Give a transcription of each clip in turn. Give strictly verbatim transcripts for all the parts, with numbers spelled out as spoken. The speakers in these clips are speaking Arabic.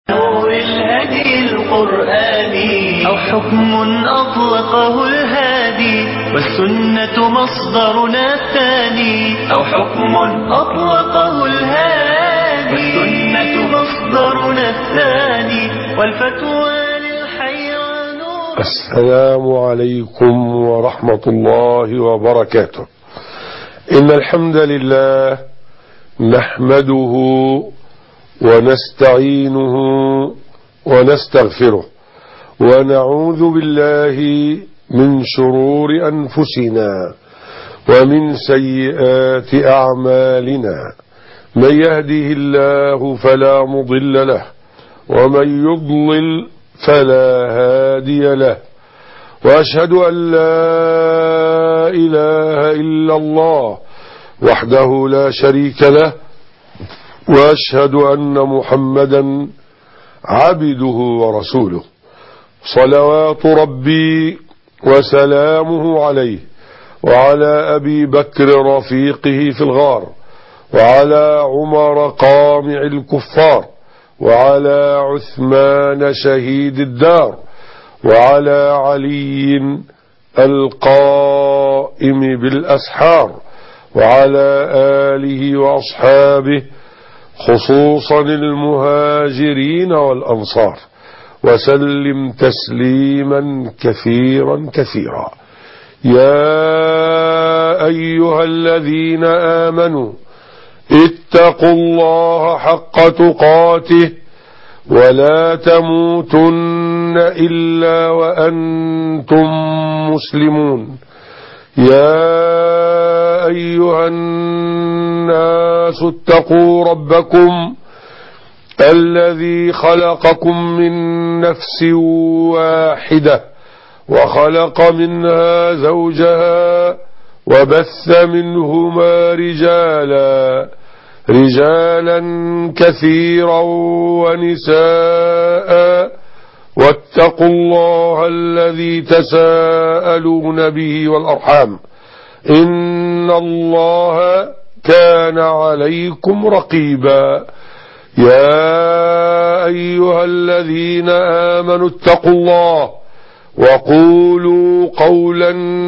نور الهدي القرآني أو حكم أطلقه الهادي والسنة مصدرنا الثاني أو حكم أطلقه الهادي والسنة مصدرنا الثاني والفتوى للحيران. السلام عليكم ورحمة الله وبركاته. إن الحمد لله نحمده ونستعينه ونستغفره ونعوذ بالله من شرور أنفسنا ومن سيئات أعمالنا. من يهده الله فلا مضل له ومن يضلل فلا هادي له، وأشهد أن لا إله إلا الله وحده لا شريك له، وأشهد أن محمدا عبده ورسوله، صلوات ربي وسلامه عليه وعلى أبي بكر رفيقه في الغار، وعلى عمر قامع الكفار، وعلى عثمان شهيد الدار، وعلى علي القائم بالأسحار، وعلى آله وأصحابه خصوصا المهاجرين والأنصار، وسلم تسليما كثيرا كثيرا. يا أيها الذين آمنوا اتقوا الله حق تقاته ولا تموتن إلا وأنتم مسلمون. يا أيها الناس اتقوا ربكم الذي خلقكم من نفس واحدة وخلق منها زوجها وبث منهما رجالا رجالا كثيرا ونساء، واتقوا الله الذي تساءلون به والأرحام إن الله كان عليكم رقيبا. يا أيها الذين آمنوا اتقوا الله وقولوا قولا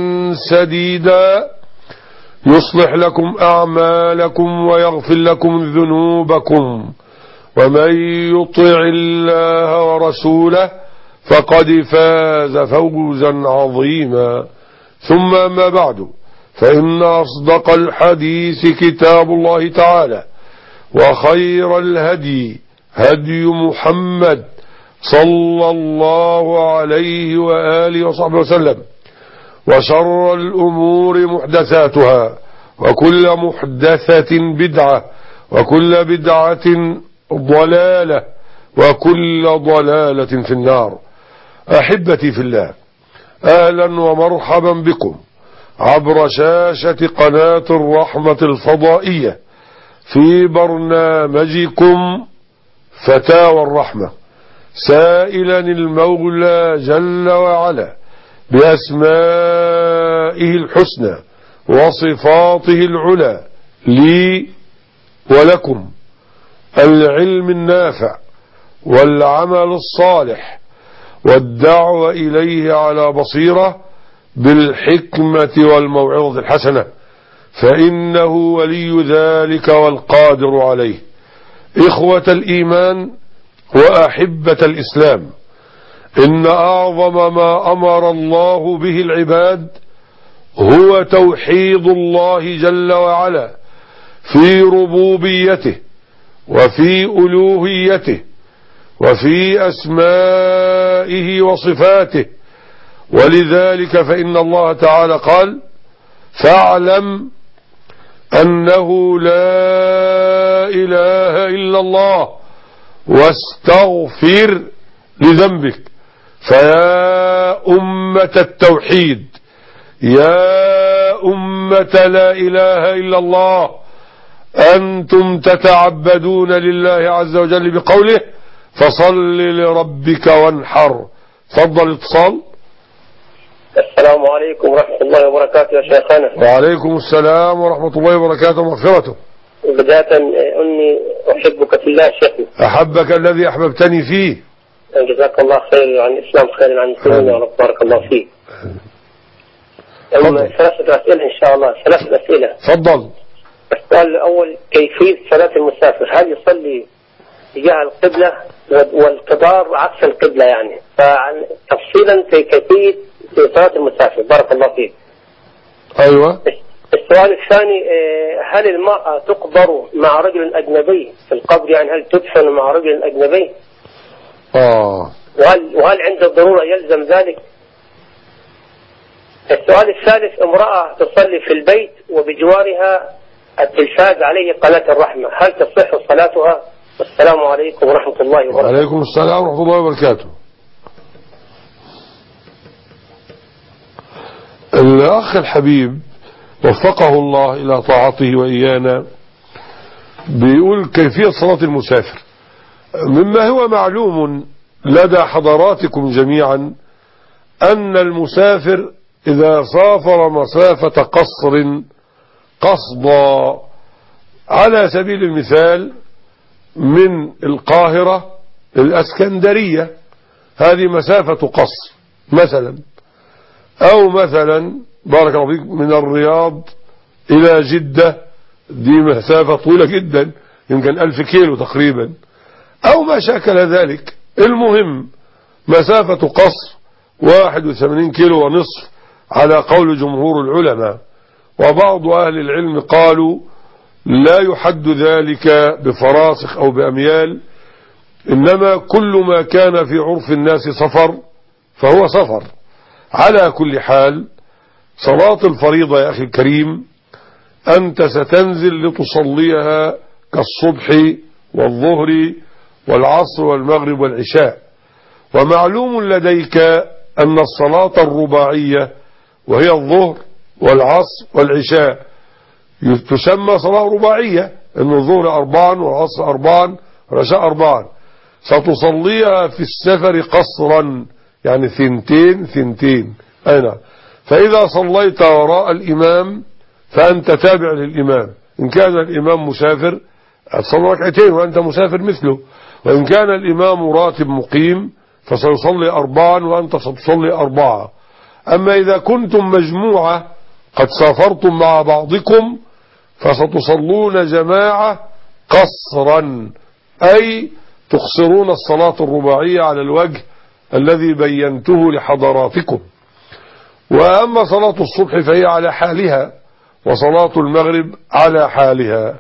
سديدا يصلح لكم أعمالكم ويغفر لكم ذنوبكم، ومن يطع الله ورسوله فقد فاز فوزا عظيما. ثم أما بعد، فإن أصدق الحديث كتاب الله تعالى، وخير الهدي هدي محمد صلى الله عليه وآله وصحبه وسلم، وشر الأمور محدثاتها، وكل محدثة بدعة، وكل بدعة ضلالة، وكل ضلالة في النار. أحبتي في الله، أهلا ومرحبا بكم عبر شاشة قناة الرحمة الفضائية في برنامجكم فتاوى الرحمة، سائلا المولى جل وعلا بأسمائه الحسنى وصفاته العلى لي ولكم العلم النافع والعمل الصالح والدعوة إليه على بصيرة بالحكمة والموعظة الحسنة، فإنه ولي ذلك والقادر عليه. إخوة الإيمان وأحبة الإسلام، إن أعظم ما أمر الله به العباد هو توحيد الله جل وعلا في ربوبيته وفي ألوهيته وفي أسمائه وصفاته. ولذلك فإن الله تعالى قال: فاعلم أنه لا إله إلا الله واستغفر لذنبك. فيا أمة التوحيد، يا أمة لا إله إلا الله، أنتم تتعبدون لله عز وجل بقوله: فصل لربك وانحر. تفضل اتصال. السلام عليكم ورحمة الله وبركاته يا شيخنا. وعليكم السلام ورحمة الله وبركاته ومغفرته. بداية أني أحبك في الله شيخنا. أحبك الذي أحببتني فيه. جزاك الله خير عن الإسلام، خير عن المسلمين يا رب، بارك الله فيك. ثلاثة أسئلة إن شاء الله، ثلاثة أسئلة. تفضل. السؤال الأول كيفية صلاة المسافر، هل يصلي تجاه القبلة والقدار عكس القبلة يعني؟ فتفصيلا في كيفية صلاة المسافر بارك الله فيك. أيوة. السؤال الثاني هل المرأة تقبر مع رجل أجنبي في القبر، يعني هل تدفن مع رجل أجنبي؟ آه. وهل, وهل عند الضرورة يلزم ذلك؟ السؤال الثالث امرأة تصلي في البيت وبجوارها التلفاز عليه قناة الرحمة، هل تصح صلاتها؟ والسلام عليكم ورحمة الله وبركاته. وعليكم السلام ورحمة الله وبركاته. الأخ الحبيب وفقه الله إلى طاعته وإيانا بيقول كيفية صلاة المسافر. مما هو معلوم لدى حضراتكم جميعا أن المسافر إذا سافر مسافة قصر قصدا، على سبيل المثال من القاهرة الأسكندرية، هذه مسافة قصر مثلا، أو مثلا بارك الله فيك من الرياض إلى جدة، دي مسافة طويلة جدا يمكن ألف كيلو تقريبا، أو ما شاكل ذلك. المهم مسافة قصر واحد وثمانين كيلو ونصف على قول جمهور العلماء، وبعض أهل العلم قالوا لا يحد ذلك بفراسخ أو بأميال، إنما كل ما كان في عرف الناس سفر فهو سفر. على كل حال صلاة الفريضة يا أخي الكريم أنت ستنزل لتصليها كالصبح والظهر والعصر والمغرب والعشاء، ومعلوم لديك أن الصلاة الرباعية وهي الظهر والعصر والعشاء تسمى صلاة رباعية، أن الظهر أربعا والعصر أربعا والعشاء أربعا، ستصليها في السفر قصرا يعني ثنتين ثنتين. أين فإذا صليت وراء الإمام فأنت تابع للإمام، إن كان الإمام مسافر هتصلي ركعتين وأنت مسافر مثله، وإن كان الإمام راتب مقيم فسيصلي أربعا وأنت ستصلي أربعة. أما إذا كنتم مجموعة قد سافرتم مع بعضكم فستصلون جماعة قصرا، أي تقصرون الصلاة الرباعية على الوجه الذي بينته لحضراتكم. وأما صلاة الصبح فهي على حالها، وصلاة المغرب على حالها.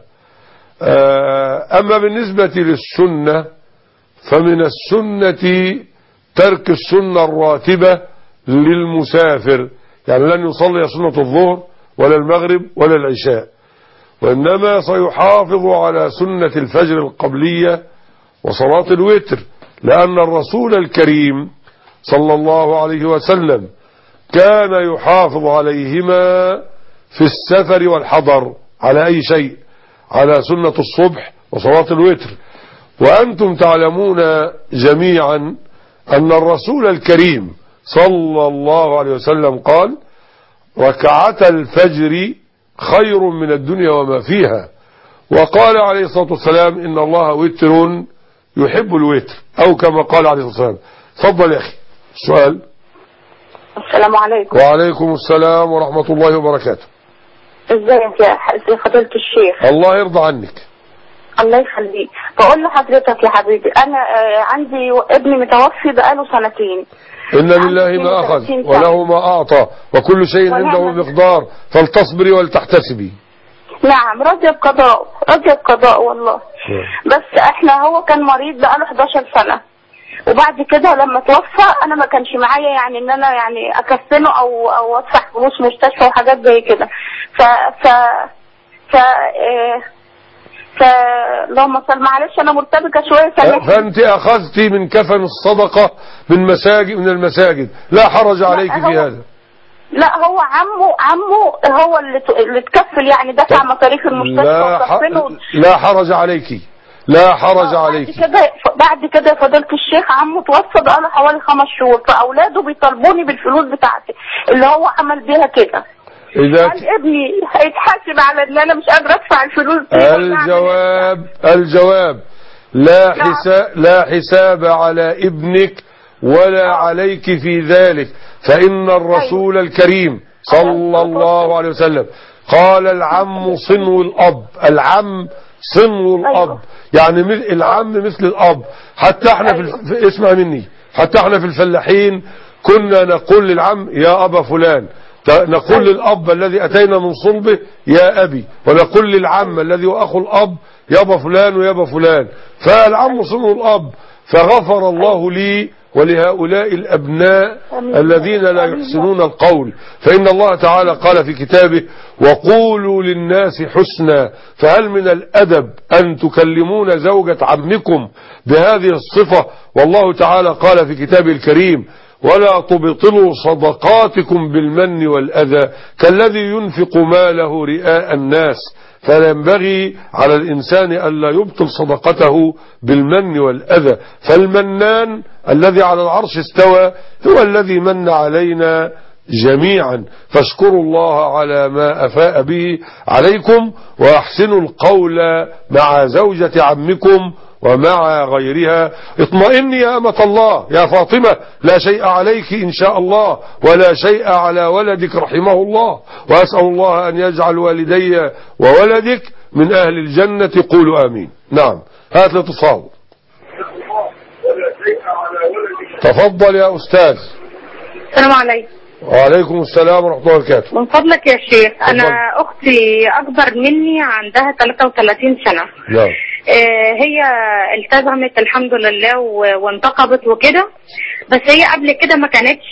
أما بالنسبة للسنة فمن السنة ترك السنة الراتبة للمسافر، يعني لن يصلي سنة الظهر ولا المغرب ولا العشاء، وإنما سيحافظ على سنة الفجر القبلية وصلاة الوتر، لأن الرسول الكريم صلى الله عليه وسلم كان يحافظ عليهما في السفر والحضر على أي شيء، على سنة الصبح وصلاة الوتر. وأنتم تعلمون جميعا أن الرسول الكريم صلى الله عليه وسلم قال ركعتا الفجر خير من الدنيا وما فيها، وقال عليه الصلاة والسلام إن الله وتر يحب الوتر، أو كما قال عليه الصلاة والسلام. تفضل يا أخي السؤال. السلام عليكم. وعليكم السلام ورحمة الله وبركاته. ازيك يا فضيلة الشيخ؟ الله يرضى عنك. الله يخليك. بقول لحضرتك يا حبيبي انا عندي ابني متوفي بقاله سنتين. إن لله ما أخذ وله ما أعطى وكل شيء عنده مقدار فلتصبري ولتحتسبي. نعم راضية بقضاء، راضية بقضاء والله. بس احنا هو كان مريض بقاله حداشر سنة، وبعد كده لما توفى انا ما كانش معايا يعني ان انا يعني اكفنه او او ادفع فلوس مستشفى وحاجات زي كده. ف ف ف ف اللهم صل، معلش انا مرتبكه شويه. فانت اخذتي من كفن الصدقه من مساجد من المساجد، لا حرج عليك في هذا. لا هو عمه عمه هو اللي اللي تكفل يعني دفع مصاريف المستشفى وكفنه. لا حرج عليك، لا حرج عليك. بعد كده بعد كده فضيلة الشيخ عمه توفى بقاله حوالي خمس شهور، فاولاده بيطالبوني بالفلوس بتاعتي اللي هو عمل بيها كده. إذا هل ابني هيتحاسب على ان انا مش قادره ادفع الفلوس دي؟ الجواب الجواب لا حساب لا حساب على ابنك ولا عليك في ذلك، فإن الرسول الكريم صلى الله عليه وسلم قال العم صنو الأب، العم صنو الأب، يعني العم مثل الأب. حتى احنا في, في اسمع مني، حتى احنا في الفلاحين كنا نقول للعم يا أبا فلان، نقول للأب الذي أتينا من صلبه يا أبي، ونقول للعم الذي هو أخو الأب يابا فلان ويابا فلان. فالعم صنو الأب. فغفر الله لي ولهؤلاء الأبناء الذين لا يحسنون القول، فإن الله تعالى قال في كتابه وقولوا للناس حسنا، فهل من الأدب أن تكلمون زوجة عمكم بهذه الصفة؟ والله تعالى قال في كتابه الكريم ولا تبطلوا صدقاتكم بالمن والأذى كالذي ينفق ماله رئاء الناس. فلا ينبغي على الإنسان ألا يبطل صدقته بالمن والأذى، فالمنان الذي على العرش استوى هو الذي من علينا جميعا، فاشكروا الله على ما أفاء به عليكم، وأحسنوا القول مع زوجة عمكم ومع غيرها. اطمئني يا أمة الله يا فاطمة، لا شيء عليك إن شاء الله ولا شيء على ولدك رحمه الله، وأسأل الله أن يجعل والدي وولدك من أهل الجنة. قولوا آمين. نعم، هات الاتصال. تفضل يا أستاذ. السلام عليكم. وعليكم السلام ورحمة الله وبركاته. من فضلك يا شيخ، أنا أختي أكبر مني عندها ثلاثة وثلاثين سنة. نعم. هي التزمت الحمد لله وانتقبت وكده، بس هي قبل كده ما كانتش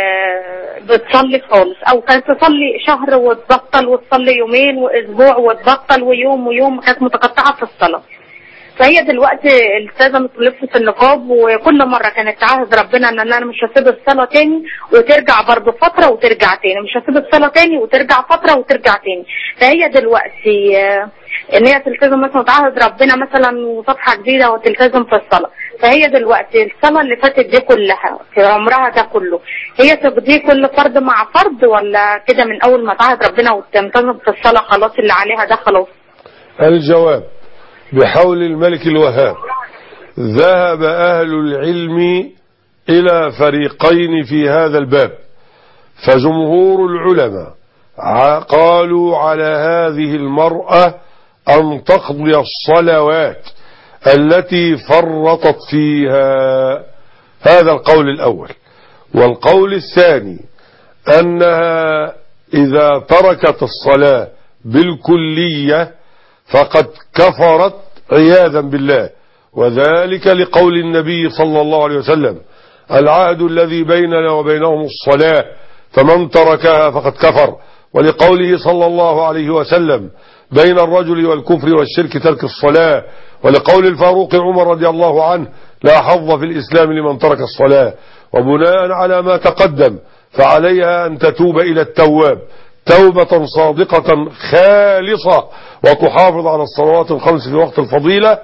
بتصلي خالص، او كانت تصلي شهر وتبطل، وتصلي يومين واسبوع وتبطل، ويوم ويوم، كانت متقطعة في الصلاة. فهي دلوقتي التزمت ولبست النقاب، وكل مرة كانت تعهد ربنا ان انا مش هسيب الصلاة تاني، وترجع برضه فترة وترجع تاني، مش هسيب الصلاة تاني وترجع فترة وترجع تاني. فهي دلوقتي ان هي تلتزم مثلا وتعهد ربنا مثلا وصفحة جديدة وتلتزم في الصلاة، فهي دلوقتي الصلاة اللي فاتت دي كلها في عمرها ده كله هي تقضي كل فرد مع فرد، ولا كده من اول ما تعهد ربنا وتلتزم في الصلاة خلاص اللي عليها ده خلاص؟ الجواب بحول الملك الوهاب ذهب أهل العلم إلى فريقين في هذا الباب، فجمهور العلماء قالوا على هذه المرأة أن تقضي الصلوات التي فرطت فيها، هذا القول الأول. والقول الثاني أنها إذا تركت الصلاة بالكلية فقد كفرت عياذا بالله، وذلك لقول النبي صلى الله عليه وسلم العهد الذي بيننا وبينهم الصلاة فمن تركها فقد كفر، ولقوله صلى الله عليه وسلم بين الرجل والكفر والشرك ترك الصلاة، ولقول الفاروق عمر رضي الله عنه لا حظ في الإسلام لمن ترك الصلاة. وبناء على ما تقدم فعليها أن تتوب إلى التواب توبة صادقة خالصة، وتحافظ على الصلوات الخمس في وقت الفضيلة،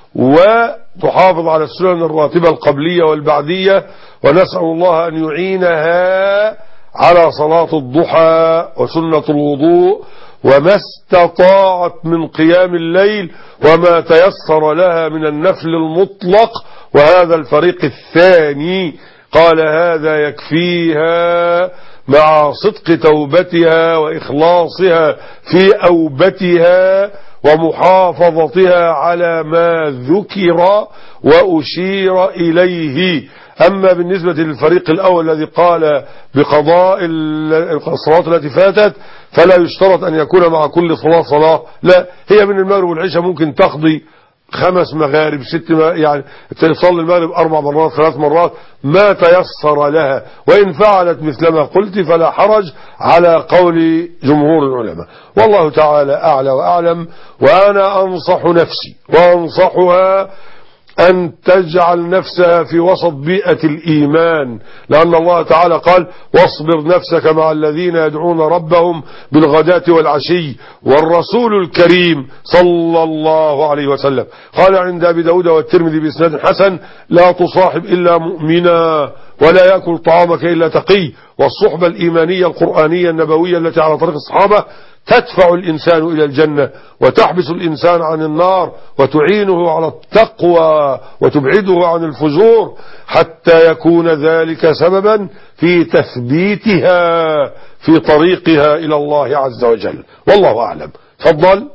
وتحافظ على السنن الراتبة القبلية والبعدية، ونسأل الله أن يعينها على صلاة الضحى وسنة الوضوء وما استطاعت من قيام الليل وما تيسر لها من النفل المطلق. وهذا الفريق الثاني قال هذا يكفيها مع صدق توبتها وإخلاصها في أوبتها ومحافظتها على ما ذكر وأشير إليه. أما بالنسبة للفريق الأول الذي قال بقضاء الصلوات التي فاتت فلا يشترط أن يكون مع كل صلاة صلاة، لا، هي من المغرب والعشاء ممكن تقضي خمس مغارب ست ما يعني تصلي المغرب أربع مرات ثلاث مرات ما تيسر لها، وإن فعلت مثلما قلت فلا حرج على قول جمهور العلماء، والله تعالى أعلى وأعلم. وأنا أنصح نفسي وأنصحها أن تجعل نفسها في وسط بيئة الإيمان، لأن الله تعالى قال واصبر نفسك مع الذين يدعون ربهم بالغداة والعشي، والرسول الكريم صلى الله عليه وسلم قال عند أبي داود والترمذي بإسناد حسن لا تصاحب إلا مؤمنا ولا يأكل طعامك إلا تقي، والصحبة الإيمانية القرآنية النبوية التي على طريق الصحابة تدفع الإنسان إلى الجنة وتحبس الإنسان عن النار وتعينه على التقوى وتبعده عن الفجور، حتى يكون ذلك سببا في تثبيتها في طريقها إلى الله عز وجل. والله أعلم. تفضل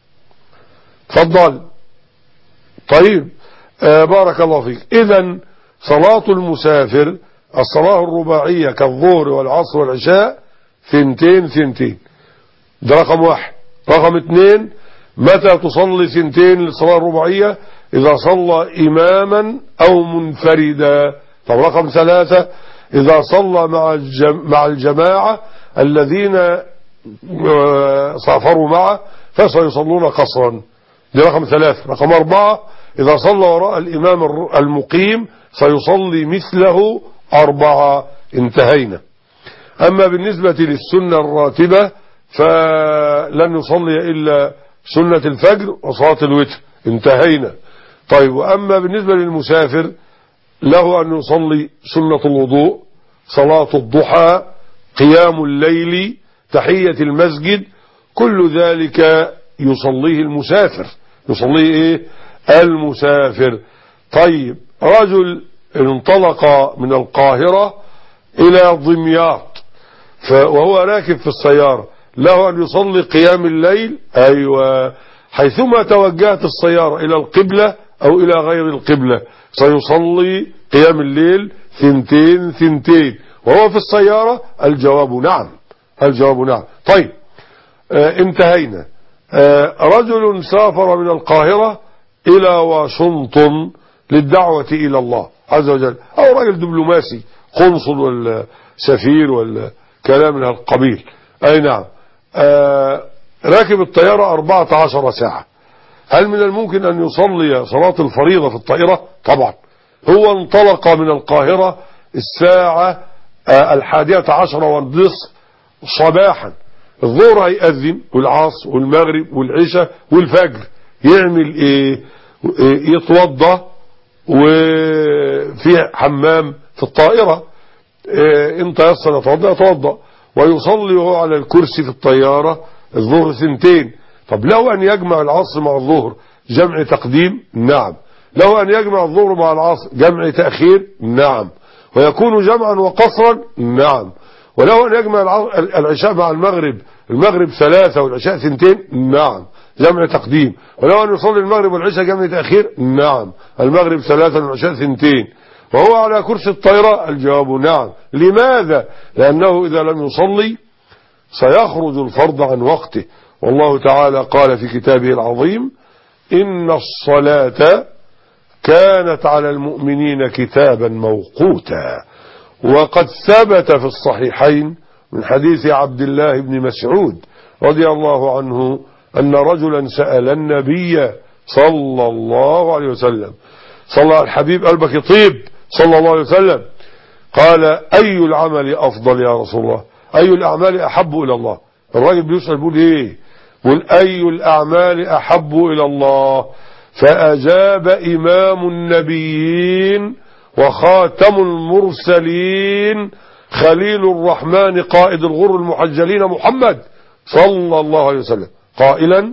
تفضل. طيب آه بارك الله فيك. إذن صلاة المسافر الصلاة الرباعية كالظهر والعصر والعشاء ثنتين ثنتين، ده رقم واحد. رقم اثنين، متى تصلي ثنتين للصلاة الرباعية؟ إذا صلى إماما أو منفردا. طب رقم ثلاثة، إذا صلى مع الجم مع الجماعة الذين سافروا معه فسيصلون قصرا، دي رقم ثلاثة. رقم أربعة، إذا صلى وراء الإمام المقيم سيصلي مثله أربعة. انتهينا. أما بالنسبة للسنة الراتبة فلن يصلي إلا سنة الفجر وصلاة الوتر. انتهينا. طيب، وأما بالنسبة للمسافر له أن يصلي سنة الوضوء، صلاة الضحى، قيام الليل، تحية المسجد، كل ذلك يصليه المسافر. يصليه إيه؟ المسافر. طيب، رجل انطلق من القاهرة إلى دمياط وهو راكب في السيارة، له أن يصلي قيام الليل؟ أيوة، حيثما توجهت السيارة إلى القبلة أو إلى غير القبلة سيصلي قيام الليل ثنتين ثنتين وهو في السيارة. الجواب نعم. الجواب نعم. طيب، آه انتهينا. آه رجل سافر من القاهرة إلى واشنطن للدعوة إلى الله عز وجل، أو رجل دبلوماسي، قنصل ولا سفير ولا كلام من القبيل. أي نعم. آه راكب الطيارة أربعة عشر ساعة. هل من الممكن أن يصلي صلاة الفريضة في الطائرة؟ طبعا. هو انطلق من القاهرة الساعة آه الحادية عشر والنصف صباحا. الظهر هيأذن والعصر والمغرب والعشاء والفجر. يعمل ايه؟ يتوضى وفي حمام في الطائرة، إيه ان تيسر يتوضى يتوضى ويصلي وهو على الكرسي في الطيارة الظهر ثنتين. طب لو ان يجمع العصر مع الظهر جمع تقديم؟ نعم. لو ان يجمع الظهر مع العصر جمع تأخير؟ نعم. ويكون جمعا وقصرا؟ نعم. ولو ان يجمع العشاء مع المغرب، المغرب ثلاثة والعشاء ثنتين؟ نعم، جمع تقديم. ولو أن يصلي المغرب والعشاء جمع تأخير؟ نعم، المغرب ثلاثة والعشاء ثنتين وهو على كرسي الطائرة. الجواب نعم. لماذا؟ لأنه إذا لم يصلي سيخرج الفرض عن وقته، والله تعالى قال في كتابه العظيم: إن الصلاة كانت على المؤمنين كتابا موقوتا. وقد ثبت في الصحيحين من حديث عبد الله بن مسعود رضي الله عنه أن رجلا سأل النبي صلى الله عليه وسلم، صلى على الحبيب قلبك يطيب صلى الله عليه وسلم، قال: أي العمل أفضل يا رسول الله؟ أي الأعمال أحب إلى الله؟ الراجل بيسأل بيقول إيه؟ بيقول: أي الأعمال أحب إلى الله؟ فأجاب: إمام النبيين وخاتم المرسلين خليل الرحمن قائد الغر المحجلين محمد صلى الله عليه وسلم، قائلا: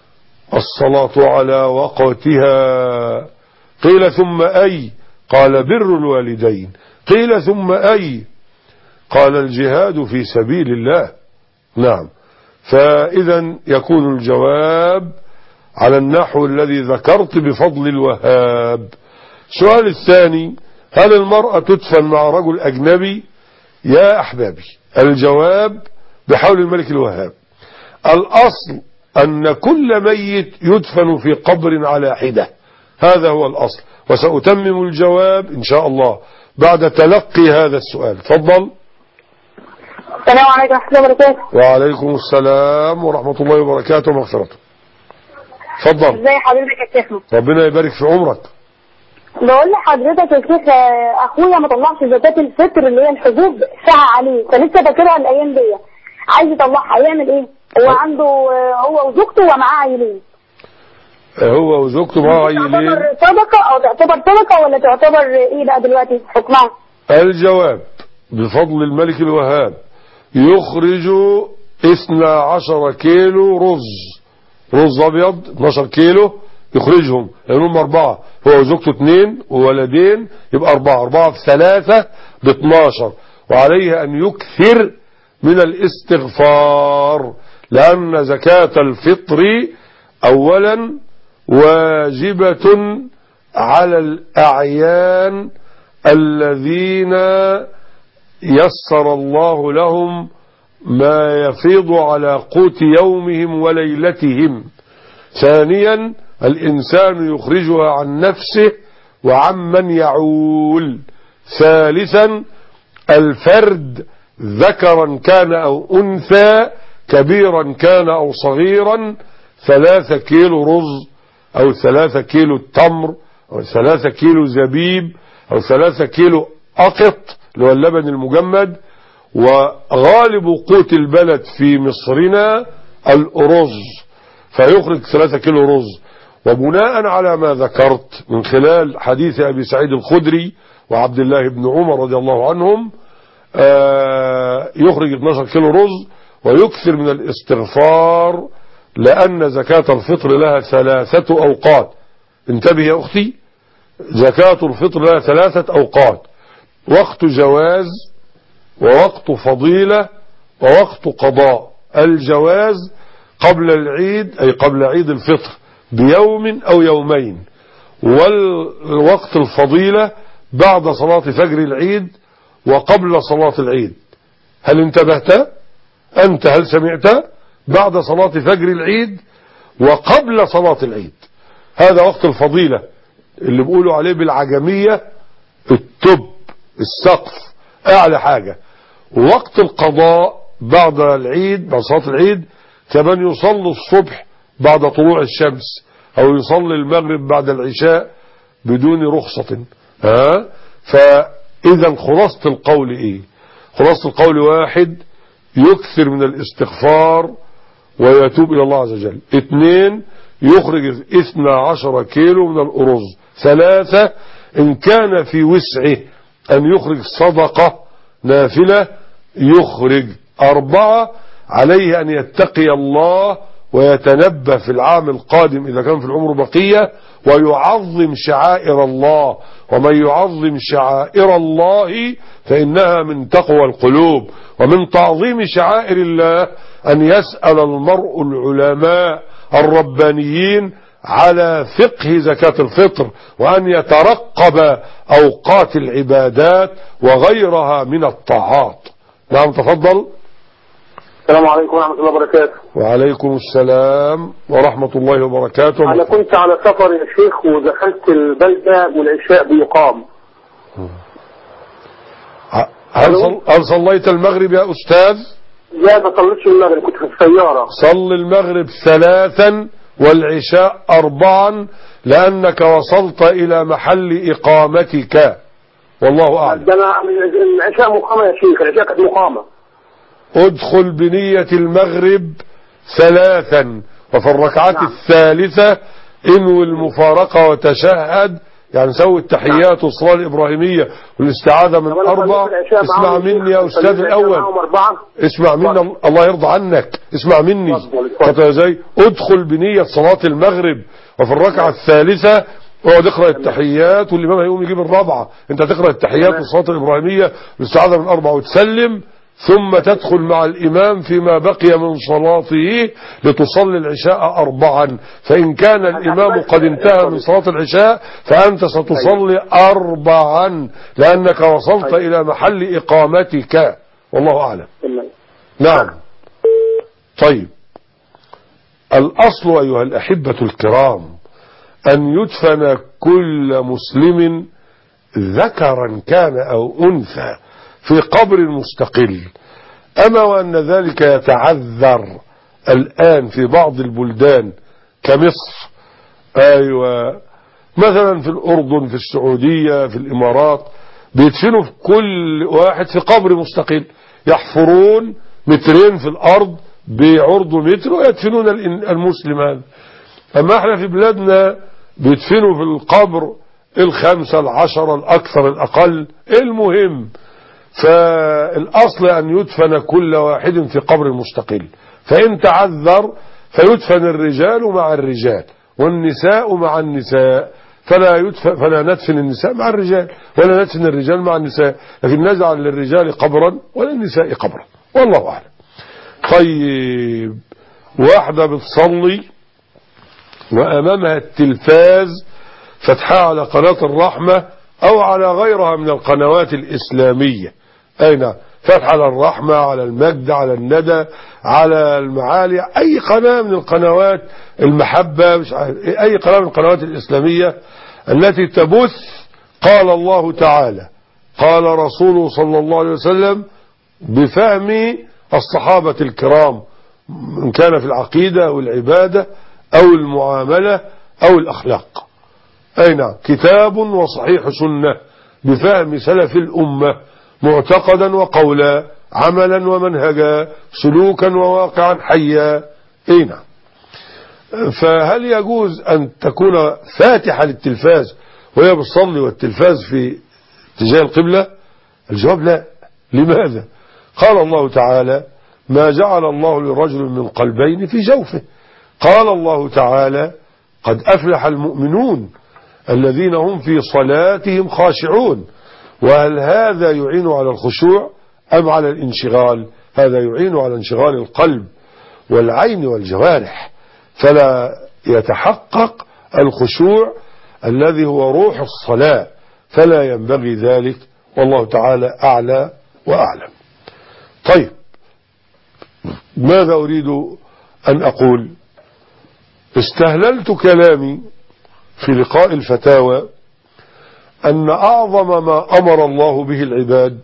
الصلاة على وقتها. قيل: ثم أي؟ قال: بر الوالدين. قيل: ثم أي؟ قال: الجهاد في سبيل الله. نعم. فإذا يكون الجواب على النحو الذي ذكرت بفضل الوهاب. السؤال الثاني: هل المرأة تدفن مع رجل أجنبي؟ يا أحبابي، الجواب بحول الملك الوهاب: الأصل أن كل ميت يدفن في قبر على حدة، هذا هو الأصل. وسأتمم الجواب إن شاء الله بعد تلقي هذا السؤال. تفضل. السلام عليكم ورحمة الله وبركاته. وعليكم السلام ورحمة الله وبركاته ومغفرته. تفضل. ازي حضرتك يا شيخنا؟ ربنا يبارك في عمرك. بقول لحضرتك يا شيخ، اخويا ما طلعش زكاة الفطر اللي هي الحبوب ساعة عليه، فلسه فاكرها الايام دي، عايز يطلعها، يعمل ايه؟ هو عنده هو وزوجته ومعاه عيلين. هو وزوجته معاه عيلين. تعتبر صدقة او تعتبر صدقة ولا تعتبر ايه بقى دلوقتي حكمها؟ الجواب بفضل الملك الوهاب يخرج اثنا عشر كيلو رز، رز ابيض اثناشر كيلو يخرجهم، لانهم اربعة، هو وزوجته اثنين وولدين، يبقى اربعة، اربعة في ثلاثة ب اتناشر. وعليه ان يكثر من الاستغفار، لان زكاة الفطر اولا واجبة على الاعيان الذين يسر الله لهم ما يفيض على قوت يومهم وليلتهم. ثانيا الإنسان يخرجها عن نفسه وعمن يعول. ثالثا الفرد ذكرا كان أو أنثى، كبيرا كان أو صغيرا، ثلاثة كيلو رز أو ثلاثة كيلو تمر أو ثلاثة كيلو زبيب أو ثلاثة كيلو أقط اللي هو اللبن المجمد. وغالب قوت البلد في مصرنا الأرز، فيخرج ثلاثة كيلو رز. وبناء على ما ذكرت من خلال حديث أبي سعيد الخدري وعبد الله بن عمر رضي الله عنهم، يخرج اثناشر كيلو رز ويكثر من الاستغفار، لأن زكاة الفطر لها ثلاثة أوقات. انتبه يا أختي، زكاة الفطر لها ثلاثة أوقات: وقت جواز، ووقت فضيلة، ووقت قضاء. الجواز قبل العيد، أي قبل عيد الفطر بيوم أو يومين، والوقت الفضيلة بعد صلاة فجر العيد وقبل صلاة العيد. هل انتبهت أنت؟ هل سمعت؟ بعد صلاة فجر العيد وقبل صلاة العيد، هذا وقت الفضيلة اللي بيقولوا عليه بالعجمية التب، السقف، أعلى حاجة. ووقت القضاء بعد العيد، بعد صلاة العيد، كمان يصلي الصبح بعد طلوع الشمس، أو يصلي المغرب بعد العشاء بدون رخصة. ها؟ فإذا خلاصة القول إيه؟ خلاصة القول: واحد، يكثر من الاستغفار ويتوب إلى الله عز وجل. اثنين، يخرج اثنا عشر كيلو من الأرز. ثلاثة، إن كان في وسعه أن يخرج صدقة نافلة يخرج. أربعة، عليه أن يتقي الله ويتنبه في العام القادم إذا كان في العمر بقية، ويعظم شعائر الله، ومن يعظم شعائر الله فإنها من تقوى القلوب. ومن تعظيم شعائر الله أن يسأل المرء العلماء الربانيين على فقه زكاة الفطر، وأن يترقب أوقات العبادات وغيرها من الطاعات. نعم، تفضل. السلام عليكم ورحمة الله وبركاته. وعليكم السلام ورحمة الله وبركاته. أنا كنت على سفر يا شيخ، ودخلت البلدة والعشاء بيقام. هل, صل... هل صليت المغرب يا أستاذ؟ لا، ما صليتش المغرب، كنت في السيارة. صل المغرب ثلاثا والعشاء أربعا، لأنك وصلت إلى محل إقامتك، والله أعلم. ده أنا العشاء مقامة يا شيخ، العشاء كانت مقامة. ادخل بنية المغرب ثلاثا، وفي الركعة نعم. الثالثة انوي المفارقة وتشهد، يعني سوي التحيات والصلاة الإبراهيمية والاستعاذة من أربع. اسمع مني يا أستاذ الأول، اسمع مني، الله يرضى عنك، اسمع مني. ازاي؟ ادخل بنية صلاة المغرب، وفي الركعة الثالثة اقعد اقرأ التحيات، والإمام هيقوم يجيب الرابعة، انت تقرأ التحيات والصلاة الإبراهيمية والاستعاذة من أربع وتسلم، ثم تدخل مع الإمام فيما بقي من صلاته لتصلي العشاء أربعا. فإن كان الإمام قد انتهى من صلاة العشاء فأنت ستصلي أربعا، لأنك وصلت إلى محل إقامتك، والله أعلم. نعم. طيب، الأصل أيها الأحبة الكرام أن يدفن كل مسلم ذكرا كان أو أنثى في قبر مستقل. أما وأن ذلك يتعذر الآن في بعض البلدان كمصر، أيوة، مثلا في الأردن، في السعودية، في الإمارات، بيدفنوا في كل واحد في قبر مستقل، يحفرون مترين في الأرض بعرض متر ويدفنون المسلم هذا. أما احنا في بلادنا بيدفنوا في القبر الخمسة العشرة الأكثر الأقل، المهم. فالأصل أن يدفن كل واحد في قبر مستقل، فإن تعذر فيدفن الرجال مع الرجال والنساء مع النساء، فلا يدفن فلا ندفن النساء مع الرجال ولا ندفن الرجال مع النساء، لكن نجعل للرجال قبرا وللنساء قبرا، والله أعلم. طيب، واحدة بتصلي وأمامها التلفاز فتحها على قناة الرحمة أو على غيرها من القنوات الإسلامية، أين فتح على الرحمة، على المجد، على الندى، على المعالي، أي قناة من القنوات، المحبة، مش عارف أي قناة من القنوات الإسلامية التي تبث قال الله تعالى قال رسوله صلى الله عليه وسلم بفهم الصحابة الكرام، إن كان في العقيدة أو العبادة أو المعاملة أو الأخلاق. أي نعم، كتاب وصحيح سنة بفهم سلف الأمة، معتقدا وقولا، عملا ومنهجا، سلوكا وواقعا حيا. أي نعم. فهل يجوز أن تكون فاتحة للتلفاز وهي بتصلي والتلفاز في اتجاه القبلة؟ الجواب لا. لماذا؟ قال الله تعالى ما جعل الله لرجل من قلبين في جوفه. قال الله تعالى قد أفلح المؤمنون الذين هم في صلاتهم خاشعون. وهل هذا يعين على الخشوع أم على الانشغال؟ هذا يعين على انشغال القلب والعين والجوارح، فلا يتحقق الخشوع الذي هو روح الصلاة، فلا ينبغي ذلك، والله تعالى أعلى وأعلم. طيب، ماذا أريد أن أقول؟ استهللت كلامي في لقاء الفتاوى أن أعظم ما أمر الله به العباد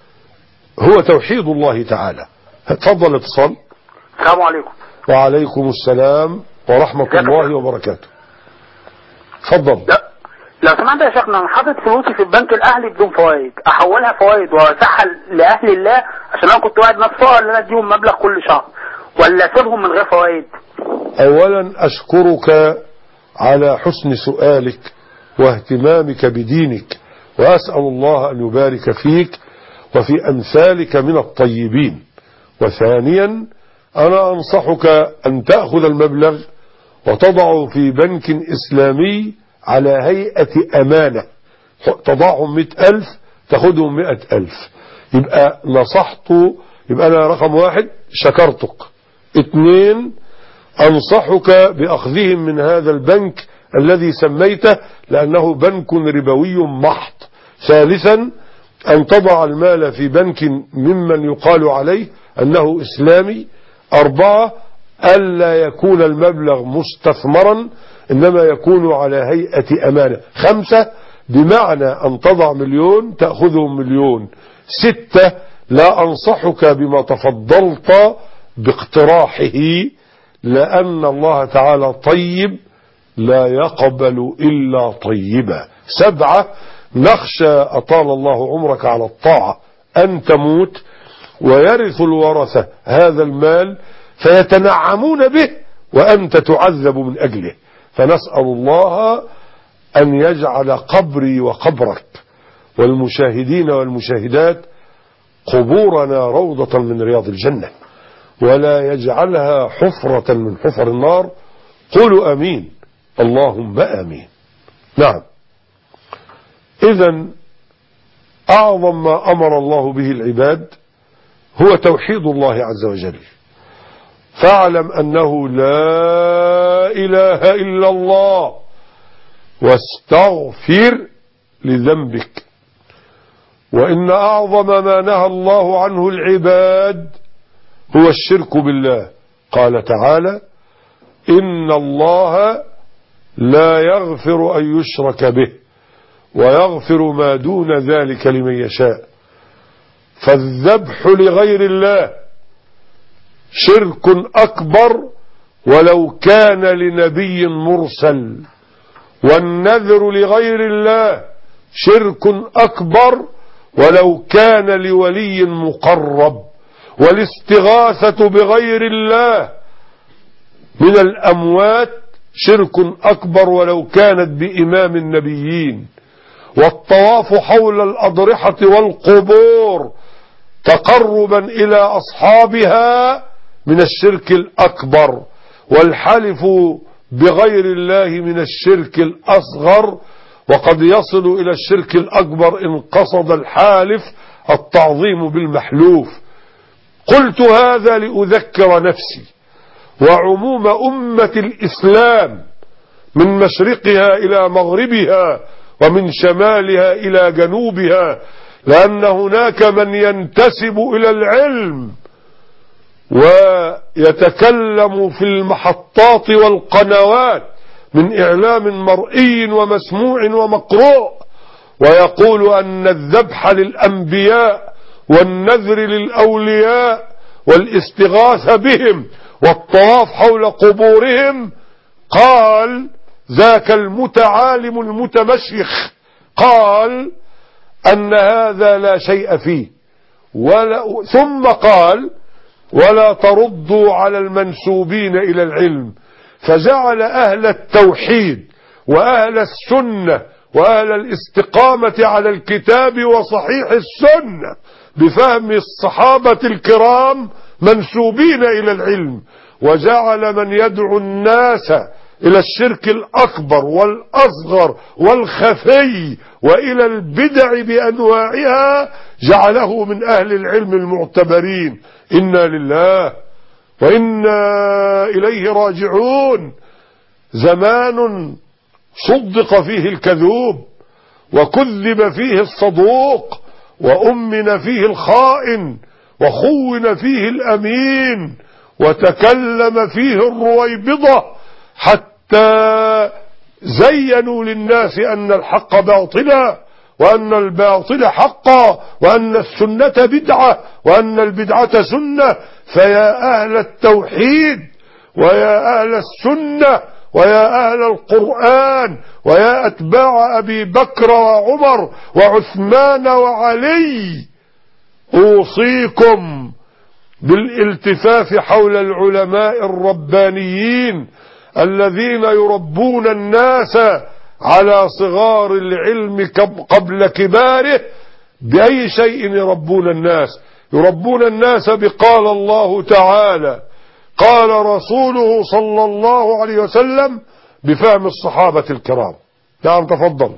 هو توحيد الله تعالى. تفضل اتصال. السلام عليكم. وعليكم السلام ورحمة الله وبركاته. تفضل. لا لو سمعت يا شيخنا، انا حاطط فلوسي في البنك الاهلي بدون فوائد، احولها فوائد واوزعها لاهل الله عشان انا كنت واحد مدفوع ان انا اديهم مبلغ كل شهر، ولا اسيبهم من غير فوائد؟ اولا اشكرك على حسن سؤالك واهتمامك بدينك، واسأل الله ان يبارك فيك وفي امثالك من الطيبين. وثانيا انا انصحك ان تأخذ المبلغ وتضعه في بنك اسلامي على هيئة امانة، تضعهم مئة الف تاخدهم مئة الف، يبقى نصحته. يبقى انا رقم واحد شكرتك، اثنين انصحك باخذهم من هذا البنك الذي سميته لانه بنك ربوي محض. ثالثا ان تضع المال في بنك ممن يقال عليه انه اسلامي. اربعة الا يكون المبلغ مستثمرا انما يكون على هيئة امانة. خمسة بمعنى ان تضع مليون تأخذهم مليون. ستة لا انصحك بما تفضلت باقتراحه لان الله تعالى طيب لا يقبل الا طيبا. سبعة نخشى اطال الله عمرك على الطاعة ان تموت ويرث الورثة هذا المال فيتنعمون به وانت تعذب من اجله. فنسأل الله أن يجعل قبري وقبرك والمشاهدين والمشاهدات قبورنا روضة من رياض الجنة، ولا يجعلها حفرة من حفر النار. قولوا أمين. اللهم أمين. نعم، إذن أعظم ما أمر الله به العباد هو توحيد الله عز وجل. فاعلم أنه لا إله إلا الله واستغفر لذنبك. وإن أعظم ما نهى الله عنه العباد هو الشرك بالله. قال تعالى إن الله لا يغفر أن يشرك به ويغفر ما دون ذلك لمن يشاء. فالذبح لغير الله شرك أكبر ولو كان لنبي مرسل، والنذر لغير الله شرك أكبر ولو كان لولي مقرب، والاستغاثة بغير الله من الأموات شرك أكبر ولو كانت بإمام النبيين. والطواف حول الأضرحة والقبور تقربا إلى أصحابها من الشرك الأكبر، والحلف بغير الله من الشرك الأصغر، وقد يصل إلى الشرك الأكبر إن قصد الحالف التعظيم بالمحلوف. قلت هذا لأذكر نفسي وعموم أمة الإسلام من مشرقها إلى مغربها ومن شمالها إلى جنوبها، لأن هناك من ينتسب إلى العلم ويتكلم في المحطات والقنوات من إعلام مرئي ومسموع ومقروء، ويقول أن الذبح للأنبياء والنذر للأولياء والاستغاثة بهم والطواف حول قبورهم، قال ذاك المتعالم المتمشيخ قال أن هذا لا شيء فيه، ولا ثم قال ولا تردوا على المنسوبين إلى العلم، فجعل أهل التوحيد وأهل السنة وأهل الاستقامة على الكتاب وصحيح السنة بفهم الصحابة الكرام منسوبين إلى العلم، وجعل من يدعو الناس إلى الشرك الأكبر والأصغر والخفي وإلى البدع بأنواعها جعله من أهل العلم المعتبرين. إنا لله وإنا إليه راجعون. زمان صدق فيه الكذوب وكذب فيه الصدوق وأمن فيه الخائن وخون فيه الأمين وتكلم فيه الرويبضة، حتى زينوا للناس أن الحق باطلا وأن الباطل حقا وأن السنة بدعة وأن البدعة سنة. فيا أهل التوحيد ويا أهل السنة ويا أهل القرآن ويا أتباع أبي بكر وعمر وعثمان وعلي، أوصيكم بالالتفاف حول العلماء الربانيين الذين يربون الناس على صغار العلم قبل كباره. بأي شيء يربون الناس؟ يربون الناس بقال الله تعالى قال رسوله صلى الله عليه وسلم بفهم الصحابة الكرام. نعم تفضل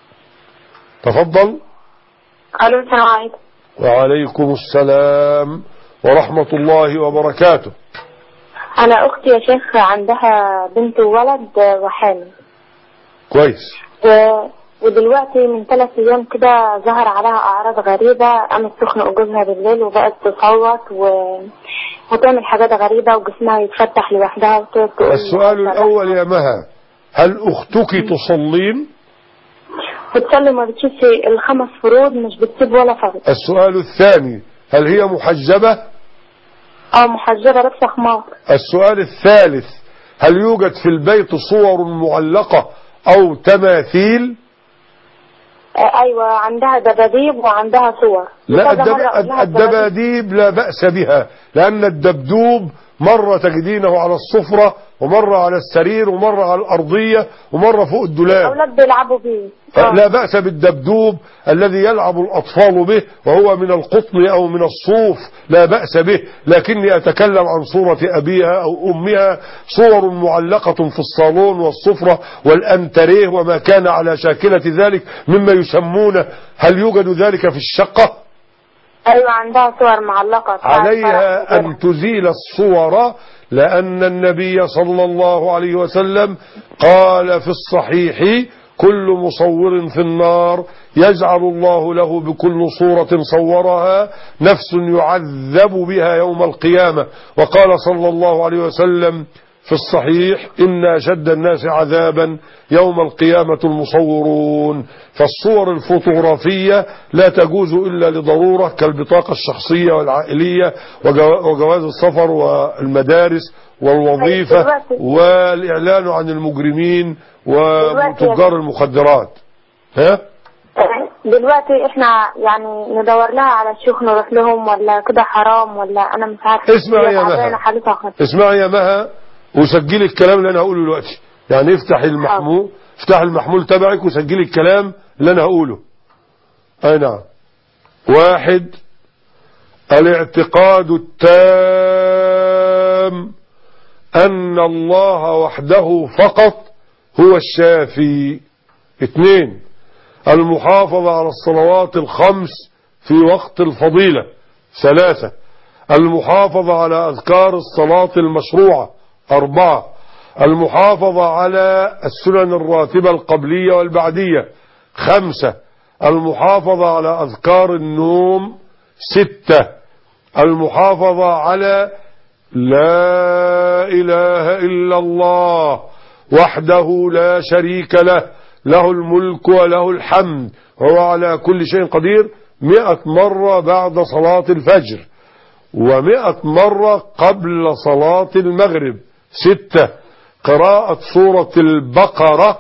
تفضل. الو السلام عليكم. وعليكم السلام ورحمة الله وبركاته. انا اختي يا شيخ عندها بنت وولد وحامل. كويس. و... ودلوقتي من ثلاث ايام كده ظهر عليها اعراض غريبة، قامت تخنق جوزها بالليل وبقت تصوت و... وتعمل حاجات غريبة وجسمها يتفتح لوحدها وتقول. السؤال الاول يا مها، هل اختك تصلين؟ بتصلي ما بتشوفش الخمس فروض، مش بتسيب ولا فرض. السؤال الثاني، هل هي محجبة؟ اه محجبة لابسة خمار. السؤال الثالث، هل يوجد في البيت صور معلقة او تماثيل؟ آه ايوه عندها دباديب وعندها صور. لا الدب... الدباديب لا بأس بها، لان الدبدوب مرة تجدينه على السفرة ومرة على السرير ومرة على الأرضية ومرة فوق الدولاب. أولاد بيلعبوا بيه. آه. لا بأس بالدبدوب الذي يلعب الأطفال به وهو من القطن أو من الصوف، لا بأس به، لكني أتكلم عن صورة أبيها أو أمها، صور معلقة في الصالون والسفرة والأنتريه وما كان على شاكلة ذلك مما يسمونه. هل يوجد ذلك في الشقة؟ أيوة عندها صور معلقة. عليها أن تزيل الصور، لأن النبي صلى الله عليه وسلم قال في الصحيح كل مصور في النار يجعل الله له بكل صورة صورها نفس يعذب بها يوم القيامة. وقال صلى الله عليه وسلم في الصحيح إن أشد الناس عذابا يوم القيامة المصورون. فالصور الفوتوغرافية لا تجوز إلا لضرورة كالبطاقة الشخصية والعائلية وجواز السفر والمدارس والوظيفة والإعلان عن المجرمين وتجار المخدرات. ها؟ دلوقتي احنا يعني ندور لها على الشيوخ نروح لهم ولا كده حرام ولا انا مش عارفه. اسمعي يا مها اسمعي يا مها وسجلي الكلام اللي انا هقوله دلوقتي. يعني افتح المحمول افتح المحمول تبعك وسجلي الكلام اللي أنا هقوله. أي نعم. واحد، الاعتقاد التام أن الله وحده فقط هو الشافي. اثنين، المحافظة على الصلوات الخمس في وقت الفضيلة. ثلاثة، المحافظة على أذكار الصلاة المشروعة. أربعة، المحافظة على السنن الراتبة القبلية والبعدية. خمسة، المحافظة على أذكار النوم. ستة، المحافظة على لا إله إلا الله وحده لا شريك له، له الملك وله الحمد وهو على كل شيء قدير، مئة مرة بعد صلاة الفجر ومئة مرة قبل صلاة المغرب. ستة، قراءة سورة البقرة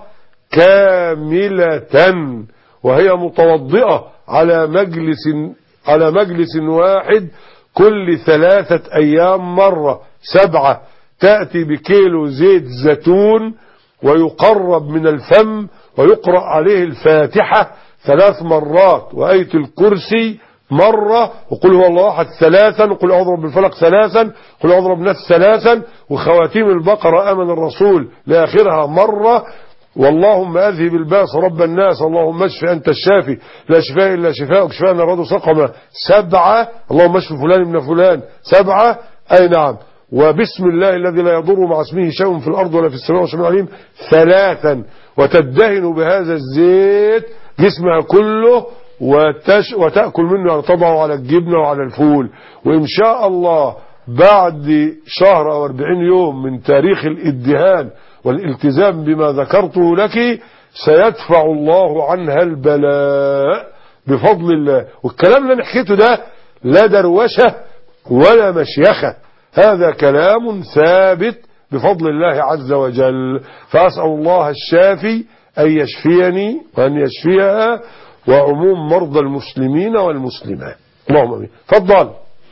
كاملة وهي متوضئة على مجلس على مجلس واحد كل ثلاثة أيام مرة. سبعة، تأتي بكيلو زيت زيتون ويقرب من الفم ويقرأ عليه الفاتحة ثلاث مرات وآية الكرسي مرة وقل هو الله أحد ثلاثا وقل أعوذ برب الفلق ثلاثا وقل أعوذ برب الناس ثلاثا وخواتيم البقرة آمن الرسول لآخرها مرة. واللهم أذهب الباس رب الناس اللهم اشف أنت الشافي لا شفاء إلا شفاءك شفاء نراد سقما. سبعة، اللهم اشف فلان من فلان. سبعة، أي نعم. وبسم الله الذي لا يضر مع اسمه شيء في الأرض ولا في السماء والسميع العليم ثلاثا. وتدهن بهذا الزيت جسمها كله وتش وتأكل منه، يعني تضعه على الجبنة وعلى الفول. وإن شاء الله بعد شهر أو أربعين يوم من تاريخ الادهان والالتزام بما ذكرته لك سيدفع الله عنها البلاء بفضل الله. والكلام اللي انا حكيته ده لا دروشة ولا مشيخة، هذا كلام ثابت بفضل الله عز وجل. فأسأل الله الشافي أن يشفيني وأن يشفيها وعموم مرضى المسلمين والمسلمات. اللهم امين. تفضل.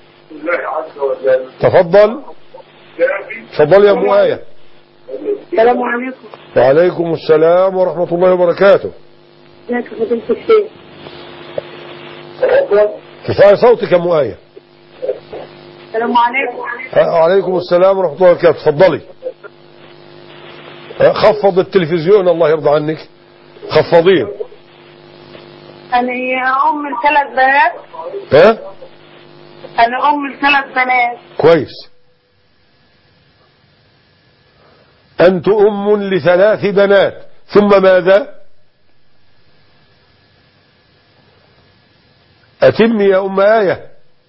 تفضل. تفضل يا ابو آية. السلام عليكم. وعليكم السلام ورحمة الله وبركاته. ازيك يا فضيلة الشيخ؟ كفاية صوتك يا ابو آية. السلام عليكم. وعليكم السلام ورحمة الله وبركاته. تفضلي. خفض التلفزيون الله يرضى عنك. خفضيه. أنا أم الثلاث بنات. ها؟ أنا أم الثلاث بنات. كويس. أنت أم لثلاث بنات ثم ماذا؟ أتمي يا أم آية.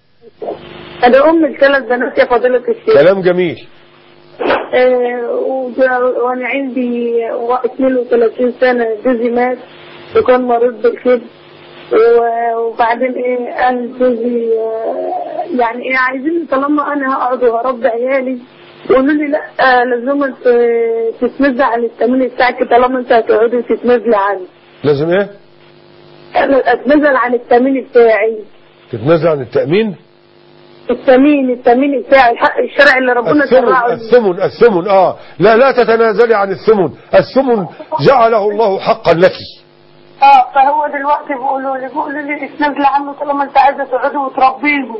أنا أم الثلاث بنات يا فضيلة الشيخ. كلام جميل. آه وأنا عندي اثنين وثلاثين سنة جوزي مات وكان مريض بالكبد، وبعدين ايه قال جوزي يعني ايه عايزين طالما انا هقعد وهربي عيالي قولوا لي لا لازم تتنزل عن التموين بتاعك طالما انت هتقعدي وتتنزلي عني. لازم ايه؟ اتنزل عن التامين بتاعي. تتنزل عن التأمين؟ التامين التامين بتاعي الحق الشرعي اللي ربنا شرعه. الثمن الثمن اه لا لا تتنازلي عن الثمن، الثمن جعله الله حقا لك. اه فهو دلوقتي بيقولوا لي بيقولوا لي اتنازلي عنه طالما انت عايزه تقعدي وتربيهم.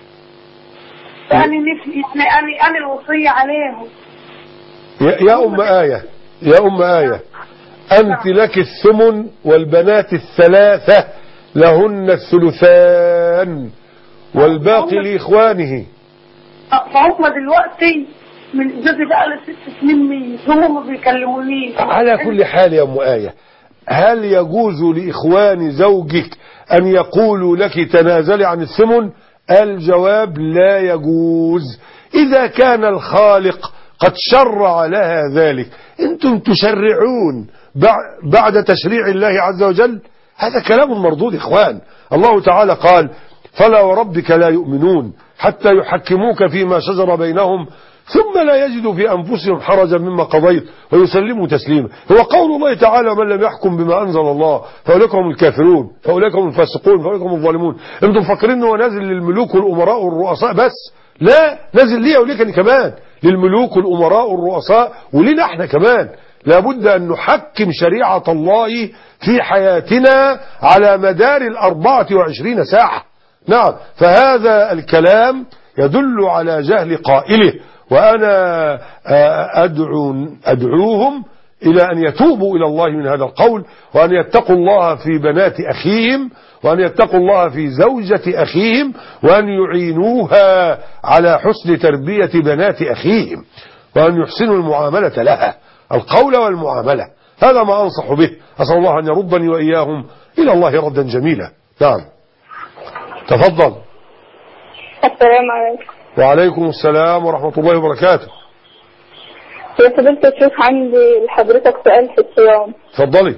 فأنا نفسي أنا أنا الوصية عليهم. يا, يا أم آية يا أم آية أنت لك الثمن والبنات الثلاثة لهن الثلثان والباقي لإخوانه. فهم دلوقتي من جوزي بقى له ست سنين ميت هم ما بيكلمونيش. على كل حال يا أم آية هل يجوز لإخوان زوجك أن يقولوا لك تنازلي عن الثمن؟ الجواب لا يجوز. إذا كان الخالق قد شرع لها ذلك أنتم تشرعون بعد تشريع الله عز وجل، هذا كلام مردود إخوان. الله تعالى قال فلا وربك لا يؤمنون حتى يحكموك فيما شجر بينهم ثم لا يجدوا في أنفسهم حرجا مما قضيت ويسلموا تسليما. هو قول الله تعالى من لم يحكم بما أنزل الله فأولئك هم الكافرون فأولئك هم الفاسقون فأولئك هم الظالمون. انتم فاكرين انه نازل للملوك والأمراء والرؤساء بس؟ لا، نازل ليه وليكني كمان، للملوك والأمراء والرؤساء ولينا احنا كمان. لابد أن نحكم شريعة الله في حياتنا على مدار الأربعة وعشرين ساعة. نعم، فهذا الكلام يدل على جهل قائله، وأنا أدعو أدعوهم إلى أن يتوبوا إلى الله من هذا القول، وأن يتقوا الله في بنات أخيهم، وأن يتقوا الله في زوجة أخيهم، وأن يعينوها على حسن تربية بنات أخيهم، وأن يحسنوا المعاملة لها، القول والمعاملة. هذا ما أنصح به. أسأل الله أن يردني وإياهم إلى الله ردا جميلا. نعم، تفضل. السلام عليكم. وعليكم السلام ورحمة الله وبركاته. يا فضيلة الشيخ، عندي لحضرتك سؤال في الصيام. تفضلي.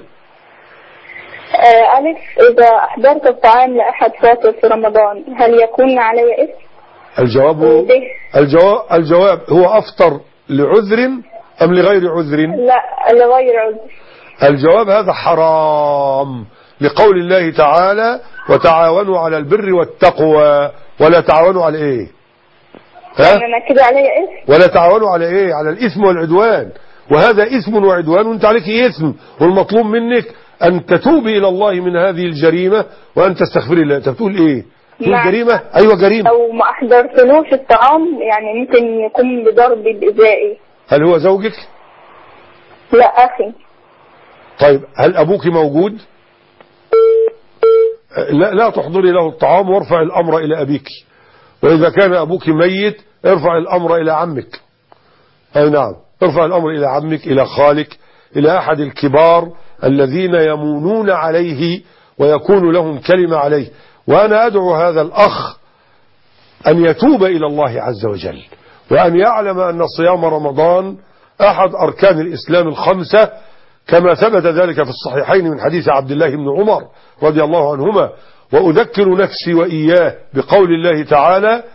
آه ألف، إذا أحضرت الطعام لأحد فاطر في رمضان هل يكون علي إثم؟ الجواب هو الجواب الجواب هو أفطر لعذر أم لغير عذر؟ لا، لغير عذر. الجواب هذا حرام، لقول الله تعالى: وتعاونوا على البر والتقوى ولا تعاونوا على ايه؟ ها؟ أنا كده علي إثم؟ ولا تعاونوا على ايه؟ على الإثم والعدوان، وهذا إثم وعدوان، وانت عليك إثم، والمطلوب منك أن تتوبي إلى الله من هذه الجريمة وأن تستغفري الله. أنت بتقول إيه؟ تقول جريمة؟ أيوة جريمة. لو ما أحضرتلوش الطعام يعني ممكن يكون بضربي بإيذائي. هل هو زوجك؟ لا، أخي. طيب، هل أبوك موجود؟ لا, لا تحضري له الطعام، وارفع الأمر إلى أبيك. وإذا كان أبوك ميت ارفع الأمر إلى عمك. أي نعم، ارفع الأمر إلى عمك، إلى خالك، إلى أحد الكبار الذين يمونون عليه ويكون لهم كلمة عليه. وأنا أدعو هذا الأخ أن يتوب إلى الله عز وجل، وأن يعلم أن صيام رمضان أحد أركان الإسلام الخمسة، كما ثبت ذلك في الصحيحين من حديث عبد الله بن عمر رضي الله عنهما. وأذكر نفسي وإياه بقول الله تعالى: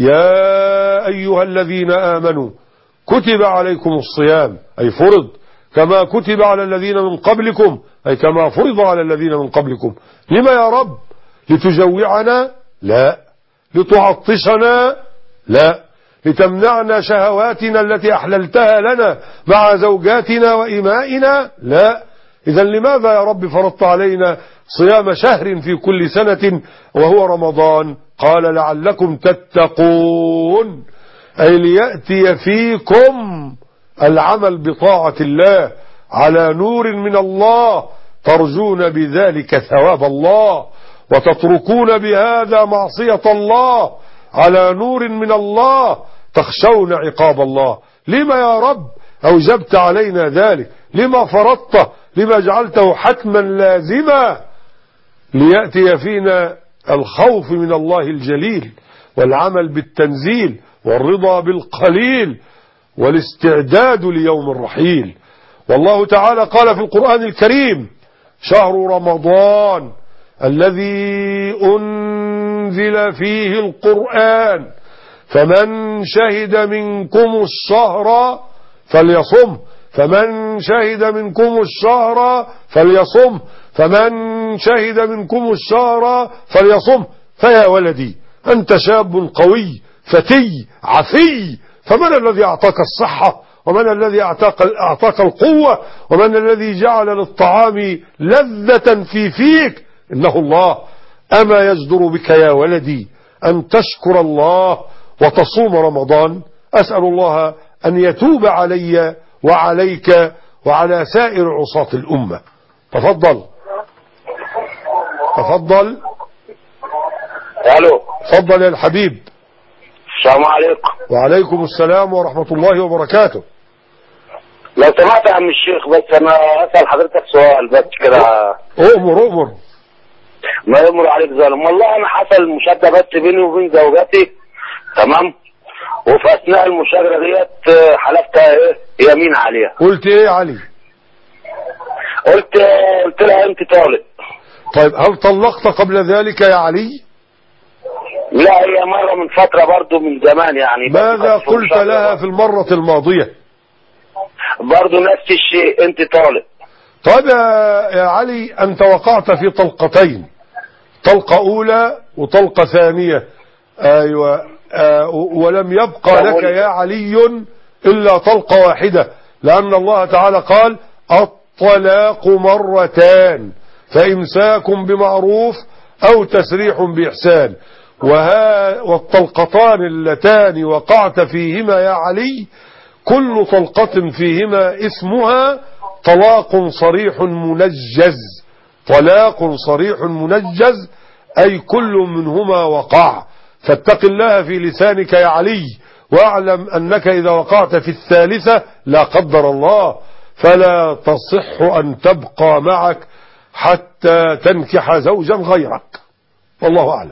يا أيها الذين آمنوا كتب عليكم الصيام، أي فرض، كما كتب على الذين من قبلكم، أي كما فرض على الذين من قبلكم. لما يا رب؟ لتجوعنا؟ لا. لتعطشنا؟ لا. لتمنعنا شهواتنا التي أحللتها لنا مع زوجاتنا وإمائنا؟ لا. إذا لماذا يا رب فرضت علينا صيام شهر في كل سنة وهو رمضان؟ قال: لعلكم تتقون، أي ليأتي فيكم العمل بطاعة الله على نور من الله، ترجون بذلك ثواب الله، وتتركون بهذا معصية الله، على نور من الله تخشون عقاب الله. لما يا رب أوجبت علينا ذلك؟ لما فرضته؟ لما جعلته حتما لازما؟ ليأتي فينا الخوف من الله الجليل، والعمل بالتنزيل، والرضا بالقليل، والاستعداد ليوم الرحيل. والله تعالى قال في القرآن الكريم: شهر رمضان الذي أنزل فيه القرآن فمن شهد منكم الشهر فليصم، فمن شهد منكم الشهر فليصم، فمن شهد منكم الشهر فليصم. فيا ولدي، أنت شاب قوي فتي عفي، فمن الذي أعطاك الصحة؟ ومن الذي أعطاك, أعطاك القوة؟ ومن الذي جعل للطعام لذة في فيك؟ إنه الله. أما يجدر بك يا ولدي أن تشكر الله وتصوم رمضان؟ أسأل الله أن يتوب علي وعليك وعلى سائر عصاة الأمة. تفضل تفضل. الو. تفضل يا الحبيب. السلام عليكم. وعليكم السلام ورحمة الله وبركاته. لو سمحت يا عم الشيخ، بس انا اسال حضرتك سؤال بس كده. امر امر. ما يمر عليك ظالم. والله انا حصل مشاده بس بيني وبين زوجتي، تمام، وفي اثناء المشاجره ديت حلفت ايه يمين عليها. قلت ايه يا علي؟ قلت قلت لها انت طالق. طيب، هل طلقت قبل ذلك يا علي؟ لا، هي مرة من فترة برضو من زمان يعني. ماذا قلت لها في المرة الماضية؟ برضو نفس الشيء، انت طالق. طيب يا علي، انت وقعت في طلقتين، طلقة اولى وطلقة ثانية. ايوه. آه ولم يبقى لك يا علي الا طلقة واحدة، لان الله تعالى قال: الطلاق مرتان فإمساك بمعروف أو تسريح بإحسان. وها والطلقتان اللتان وقعت فيهما يا علي كل طلقة فيهما اسمها طلاق صريح منجز. طلاق صريح منجز أي كل منهما وقع. فاتق الله في لسانك يا علي، واعلم أنك إذا وقعت في الثالثة لا قدر الله فلا تصح أن تبقى معك حتى تنكح زوجا غيرك، والله أعلم.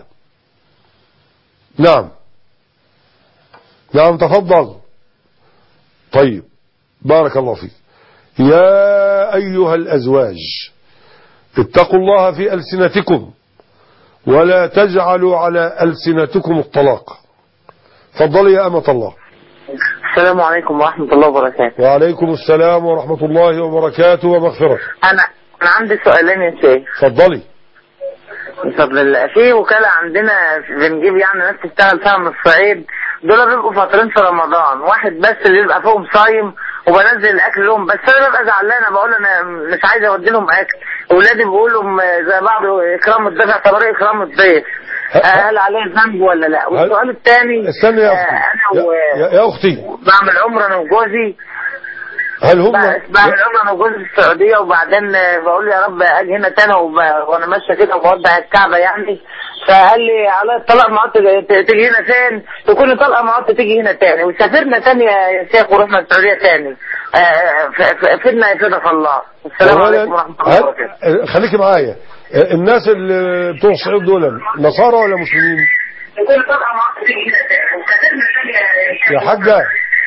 نعم نعم تفضل. طيب بارك الله فيك. يا أيها الأزواج اتقوا الله في ألسنتكم ولا تجعلوا على ألسنتكم الطلاق. تفضلي يا أمة الله. السلام عليكم ورحمة الله وبركاته. وعليكم السلام ورحمة الله وبركاته ومغفرة. أنا أنا عندي سؤالين يا شيخ. تفضلي. بفضل الله، في وكالة عندنا بنجيب يعني ناس تشتغل فيها من الصعيد، دول بيبقوا فاطرين في رمضان، واحد بس اللي يبقى فيهم صايم وبنزل الاكل لهم، بس انا ببقى زعلانه بقول انا مش عايزه اودي لهم اكل، اولادي بيقولوا زي بعض اكرام الضيف اعتبره اكرام الضيف، هل عليه ذنب ولا لا؟ والسؤال الثاني، استني يا اختي انا و... يا, يا اختي بعمل عمره انا وجوزي، هل هم بعمل عمره انا وجوزي في السعوديه، وبعدين بقول يا رب اجي هنا تاني وب... وانا ماشيه كده وبودع الكعبه يعني، فقال لي على الطلاق ما عدت تيجي هنا فين؟ تكون طلقه ما عدت تيجي هنا تاني، وسافرنا تاني يا شيخ ورحنا السعوديه تاني، فدنا يفيدك الله. السلام عليكم ورحمه الله وبركاته. خليكي معايا، الناس اللي بتوع الصعيد دول نصارى ولا مسلمين؟ تكون طلقه ما عدت تيجي هنا تاني، وسافرنا تاني يا حاجه.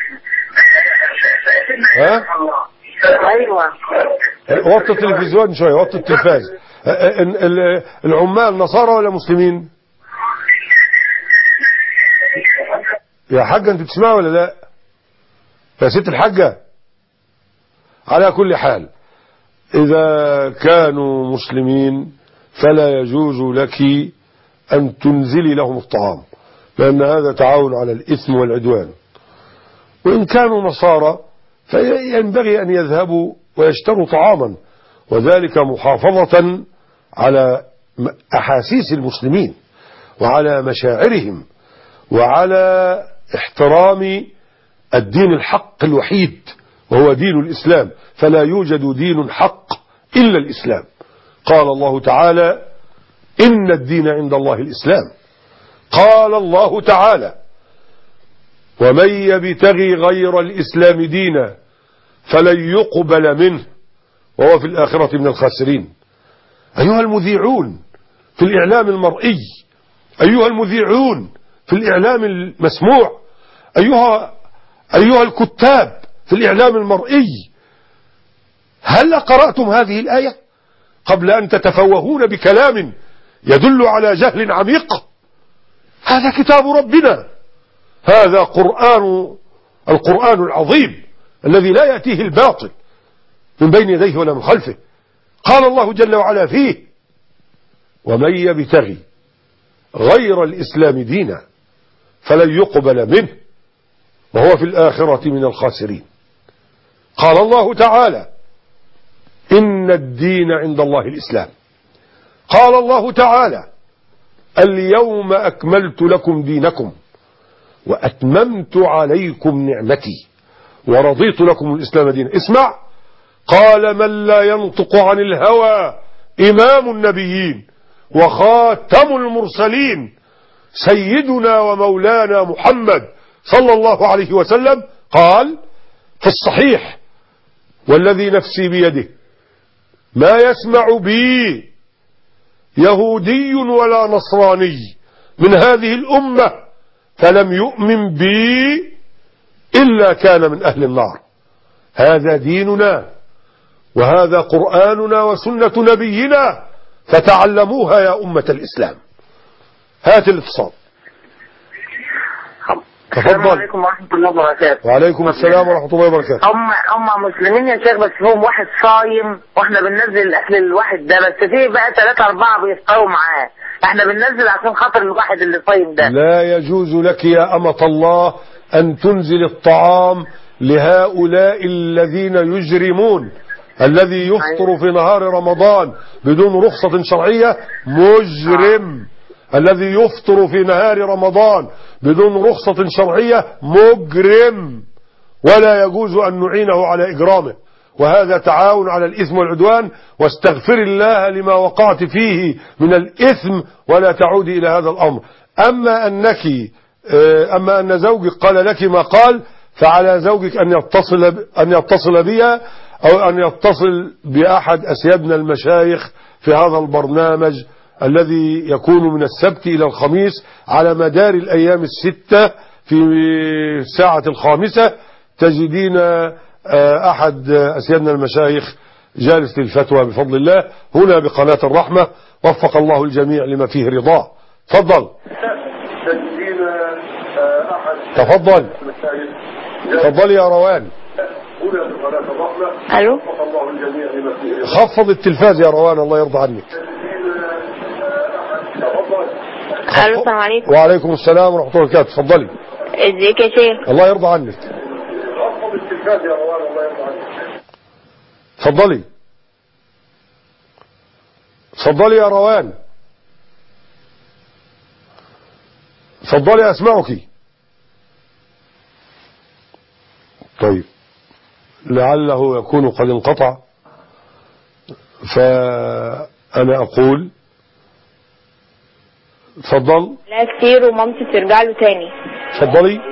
ها؟ ايوه وطي التلفزيون شويه، وطي التلفاز. العمال نصارى ولا مسلمين؟ يا حاجة انت بتسمعوا ولا لا؟ يا ست الحاجة. على كل حال إذا كانوا مسلمين فلا يجوز لك أن تنزلي لهم الطعام، لأن هذا تعاون على الإثم والعدوان. وإن كانوا نصارى فينبغي أن يذهبوا ويشتروا طعاما، وذلك محافظة على أحاسيس المسلمين وعلى مشاعرهم وعلى احترام الدين الحق الوحيد وهو دين الإسلام، فلا يوجد دين حق إلا الإسلام. قال الله تعالى إن الدين عند الله الإسلام. قال الله تعالى ومن يبتغي غير الإسلام دينا فلن يقبل منه وهو في الآخرة من الخاسرين. أيها المذيعون في الإعلام المرئي، أيها المذيعون في الإعلام المسموع، أيها, أيها الكتاب في الإعلام المرئي، هل قرأتم هذه الآية قبل أن تتفوهون بكلام يدل على جهل عميق؟ هذا كتاب ربنا، هذا قرآن القرآن العظيم الذي لا يأتيه الباطل من بين يديه ولا من خلفه. قال الله جل وعلا فيه ومن يبتغي غير الإسلام دينا فلن يقبل منه وهو في الآخرة من الخاسرين. قال الله تعالى إن الدين عند الله الإسلام. قال الله تعالى اليوم أكملت لكم دينكم وأتممت عليكم نعمتي ورضيت لكم الإسلام دينا. اسمع، قال من لا ينطق عن الهوى إمام النبيين وخاتم المرسلين سيدنا ومولانا محمد صلى الله عليه وسلم قال في الصحيح والذي نفسي بيده ما يسمع بي يهودي ولا نصراني من هذه الأمة فلم يؤمن بي إلا كان من أهل النار. هذا ديننا وهذا قرآننا وسنة نبينا فتعلموها يا أمة الإسلام. هات الاتصال. السلام عليكم ورحمة الله وبركاته. وعليكم السلام ورحمة الله وبركاته. هم هم مسلمين يا شيخ، بس فيهم واحد صايم واحنا بننزل الاكل للواحد ده، بس في بقى ثلاثة أربعة بيفطروا معاه، احنا بننزل عشان خاطر الواحد اللي صايم ده. لا يجوز لك يا أمة الله أن تنزل الطعام لهؤلاء الذين يجرمون الذي يفطر في نهار رمضان بدون رخصة شرعية مجرم. الذي يفطر في نهار رمضان بدون رخصة شرعية مجرم، ولا يجوز أن نعينه على إجرامه، وهذا تعاون على الإثم والعدوان. واستغفر الله لما وقعت فيه من الإثم ولا تعودي إلى هذا الأمر. أما أنك أما أن زوجك قال لك ما قال، فعلى زوجك أن يتصل أن يتصل بها أو أن يتصل بأحد أسيادنا المشايخ في هذا البرنامج الذي يكون من السبت إلى الخميس على مدار الأيام الستة في الساعة الخامسة. تجدين أحد أسيادنا المشايخ جالس للفتوى بفضل الله هنا بقناة الرحمة. وفق الله الجميع لما فيه رضاه. تفضل. تفضل تفضل يا روان. الو، خفض التلفاز يا روان الله يرضى عنك. الو، السلام عليكم. وعليكم السلام ورحمة الله وبركاته. تفضلي. ازيك يا شيخ؟ الله يرضى عنك. خفض التلفاز يا روان الله يرضى عنك. تفضلي تفضلي يا روان. تفضلي أسمعك. طيب لعله يكون قد انقطع، فأنا أقول تفضل. لا كتير ومامتي بترجع له تاني. تفضلي.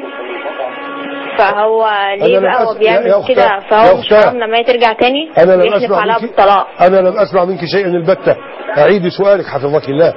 فهو ليه بقى هو بيعمل كده؟ فهو مش حرام لما هي ترجع تاني بيحلف عليها بالطلاق. أنا لم أسمع منك شيئا البتة. أعيدي سؤالك حفظك الله.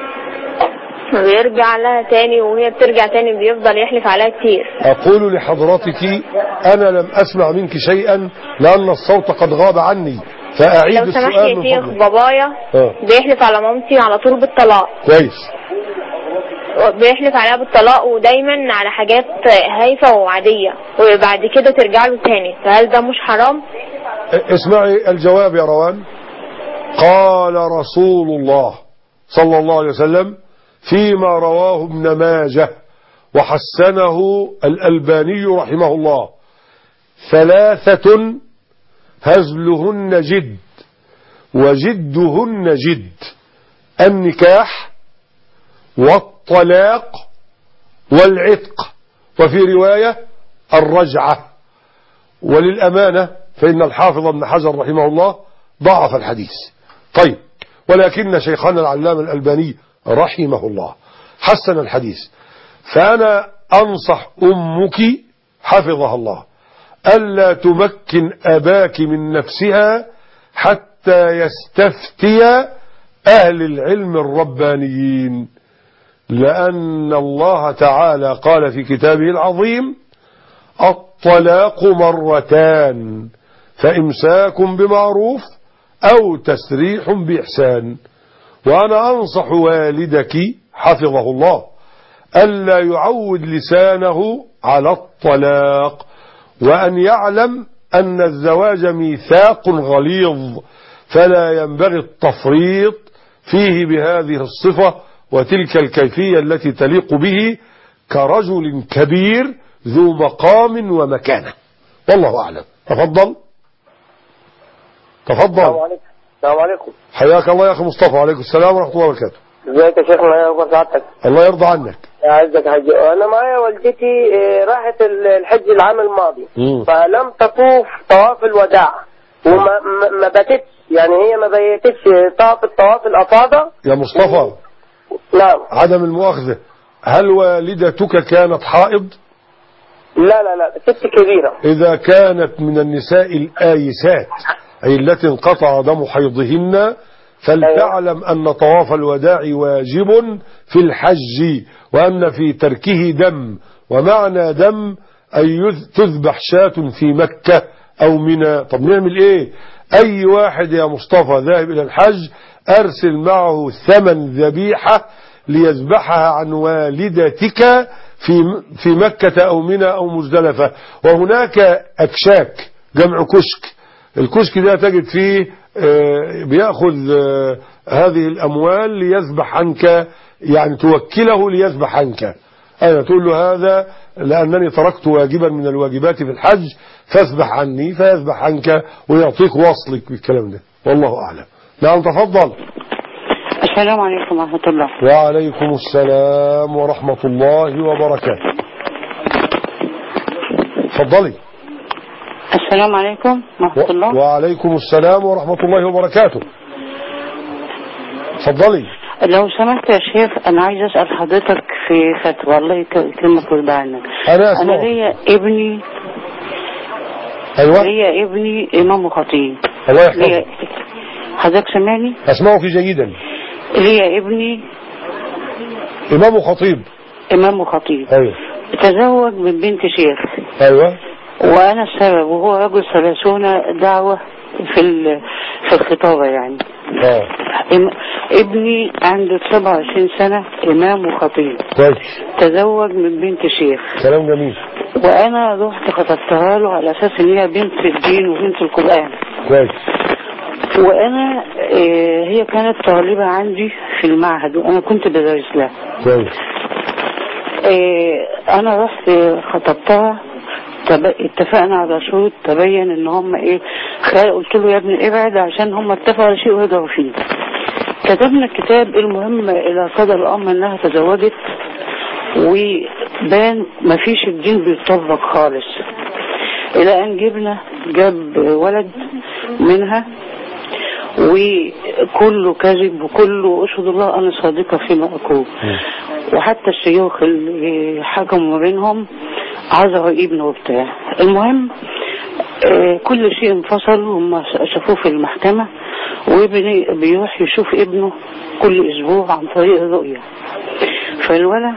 بيرجع لها تاني وهي بترجع تاني بيفضل يحلف عليها كتير. أقول لحضرتك أنا لم أسمع منك شيئا لأن الصوت قد غاب عني، فأعيد لو السؤال. لو سمحت يا شيخ، بابايا آه. بيحلف على مامتي على طول بالطلاق. كويس. بيحلف عليها بالطلاق ودايما على حاجات هايفة وعادية، وبعد كده ترجع له تاني، فهل ده مش حرام؟ اسمعي الجواب يا روان. قال رسول الله صلى الله عليه وسلم فيما رواه ابن ماجه وحسنه الألباني رحمه الله: ثلاثة هزلهن جد وجدهن جد: النكاح والطلاق والعتق، وفي رواية الرجعة. وللأمانة فإن الحافظ ابن حجر رحمه الله ضعف الحديث. طيب، ولكن شيخنا العلامة الألباني رحمه الله حسن الحديث. فأنا أنصح أمك حفظها الله ألا تمكن أباك من نفسها حتى يستفتي أهل العلم الربانيين، لأن الله تعالى قال في كتابه العظيم: الطلاق مرتان فإمساك بمعروف أو تسريح بإحسان. وأنا أنصح والدك حفظه الله ألا يعود لسانه على الطلاق، وأن يعلم أن الزواج ميثاق غليظ، فلا ينبغي التفريط فيه بهذه الصفة وتلك الكيفية التي تليق به كرجل كبير ذو مقام ومكانة. والله أعلم. تفضل تفضل. السلام عليكم. السلام عليكم. حياك الله يا أخي مصطفى. وعليكم السلام ورحمة الله وبركاته. ازيك يا شيخ؟ الله يرضى سعادتك. الله يرضى عنك. يعزك يا حاج. انا معايا والدتي راحت الحج العام الماضي، مم. فلم تطوف طواف الوداع وما ما باتتش، يعني هي ما بيتتش طواف الطواف الافاضه. يا مصطفى، نعم. عدم المؤاخذة، هل والدتك كانت حائض؟ لا لا لا، ست كبيرة. إذا كانت من النساء الآيسات أي التي انقطع دم حيضهن فلتعلم أن طواف الوداع واجب في الحج، وأن في تركه دم، ومعنى دم أي تذبح شاة في مكة أو منى. طب نعمل إيه؟ أي واحد يا مصطفى ذاهب إلى الحج أرسل معه ثمن ذبيحة ليذبحها عن والدتك في في مكة أو منى أو مزدلفة. وهناك أكشاك جمع كشك، الكشك ده تجد فيه بيأخذ هذه الأموال ليذبح عنك، يعني توكله ليذبح عنك. أيوة تقول له هذا لأنني تركت واجبا من الواجبات في الحج فاذبح عني فيذبح عنك ويعطيك وصلك بالكلام ده، والله أعلم. نعم تفضل. السلام عليكم ورحمة الله. وعليكم السلام ورحمة الله وبركاته. تفضلي. السلام عليكم ورحمة الله. وعليكم السلام ورحمة الله وبركاته. تفضلي. لو سمحت يا شيخ أنا عايز أسأل حضرتك في فتوى، الله يكرمك ويرضى عنك. أنا أسمع. أنا ليا ابني أيوة ليا ابني إمام وخطيب. الله يحفظك. حضرتك سامعني؟ أسمعك جيدا. ليا ابني إمام وخطيب. إمام وخطيب. أيوة. تزوج من بنت شيخ. أيوة. وأنا السبب، وهو رجل ثلاثون دعوة في في الخطابة يعني. آه. ابني عنده سبعة وعشرين سنة إمام وخطيب. كويس. تزوج من بنت شيخ. كلام جميل. وأنا رحت خطبتها له على أساس إن هي بنت الدين وبنت القرآن. كويس. وأنا آه هي كانت طالبة عندي في المعهد وأنا كنت بدرس لها. كويس. آه أنا رحت خطبتها، اتفقنا على شروط، تبين ان هم ايه، قلت له يا ابني ابعد عشان هم اتفقوا على شيء ويرجعوا فيه. كتبنا الكتاب، المهم الى صدر الامر انها تزوجت وبان مفيش الدين بيطبق خالص، الى ان جبنا جاب ولد منها وكله كذب وكله اشهد الله انا صادقه فيما اقول. وحتى الشيوخ اللي حكموا ما بينهم عذروا ابنه وبتاع. المهم آه كل شيء انفصل، هم شافوه في المحكمة، وابني بيروح يشوف ابنه كل اسبوع عن طريق الرؤية. فالولد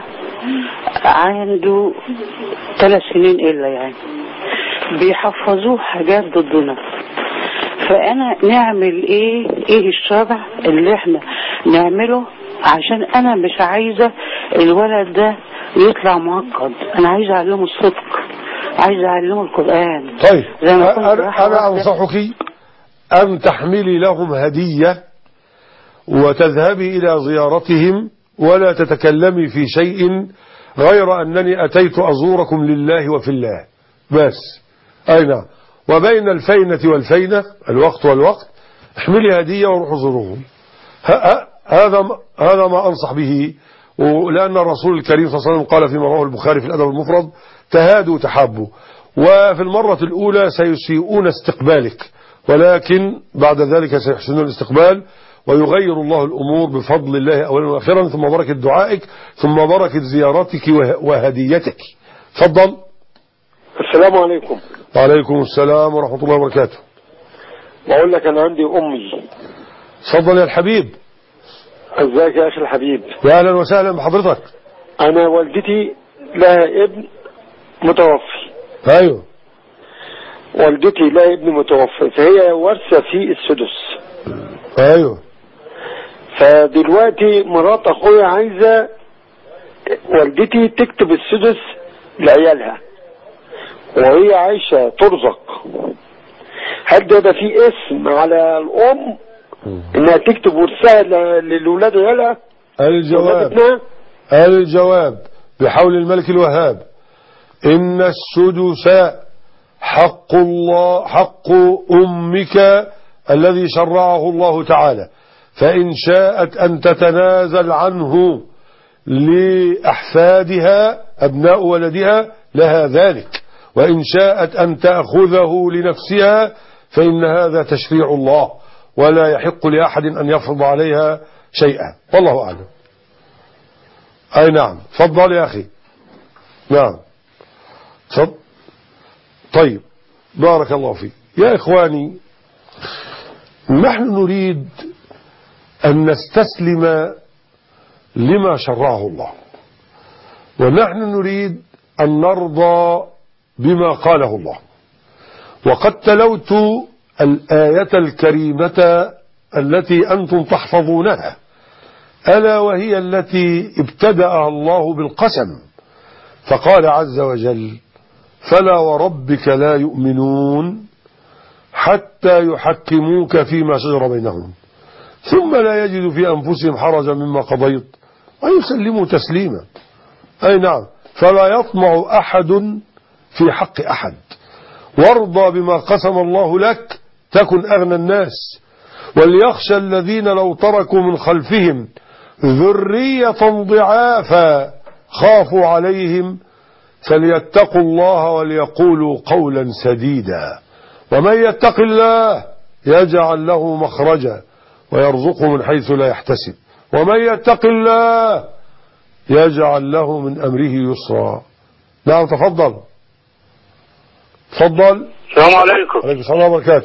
عنده ثلاث سنين الا يعني بيحفظوه حاجات ضدنا. فانا نعمل ايه ايه الشرع اللي احنا نعمله، عشان انا مش عايزة الولد ده يطلع معقد، انا عايز اعلمه الصدق، عايز اعلمه القرآن. طيب انا, أنا انصحك ان تحملي لهم هدية وتذهبي الى زيارتهم ولا تتكلمي في شيء غير انني اتيت ازوركم لله وفي الله بس. اي نعم. وبين الفينة والفينة الوقت والوقت احملي هدية وروحوا زوروهم. هذا هذا ما انصح به، ولأن الرسول الكريم صلى الله عليه وسلم قال فيما رواه البخاري في الأدب المفرد تهادوا تحابوا. وفي المرة الأولى سيسيئون استقبالك، ولكن بعد ذلك سيحسنون الاستقبال ويغير الله الأمور بفضل الله أولا وأخيرا، ثم بركة دعائك ثم بركة زيارتك وهديتك. تفضل. السلام عليكم. وعليكم السلام ورحمة الله وبركاته. بقول لك أنا عندي أمي. تفضل يا الحبيب. ازيك يا اخي الحبيب؟ يا اهلا وسهلا بحضرتك. انا والدتي لها ابن متوفي. ايوه. والدتي لها ابن متوفي فهي وارثه في السدس. ايوه. فدلوقتي مرات اخويا عايزه والدتي تكتب السدس لعيالها وهي عايشه ترزق. هل ده ده في اسم على الام انها تكتب ورثها للولاد عيالها؟ الجواب الجواب بحول الملك الوهاب ان السدس حق الله، حق امك الذي شرعه الله تعالى، فان شاءت ان تتنازل عنه لاحفادها ابناء ولدها لها ذلك، وان شاءت ان تاخذه لنفسها فان هذا تشريع الله ولا يحق لأحد أن يفرض عليها شيئا، والله أعلم. أي نعم. تفضل يا أخي. نعم. تفضل. طيب بارك الله فيك. يا إخواني نحن نريد أن نستسلم لما شرعه الله، ونحن نريد أن نرضى بما قاله الله. وقد تلوت الآية الكريمة التي أنتم تحفظونها، ألا وهي التي ابتدأها الله بالقسم، فقال عز وجل فلا وربك لا يؤمنون حتى يحكموك فيما شجر بينهم ثم لا يجدوا في أنفسهم حرجا مما قضيت ويسلموا تسليما. أي نعم. فلا يطمع أحد في حق أحد، وارضى بما قسم الله لك تكن أغنى الناس. وليخشى الذين لو تركوا من خلفهم ذرية ضعافا خافوا عليهم فليتقوا الله وليقولوا قولا سديدا. ومن يتق الله يجعل له مخرجا ويرزقه من حيث لا يحتسب، ومن يتق الله يجعل له من أمره يسرا. نعم تفضل. تفضل. السلام عليكم. عليكم السلام وبركاته.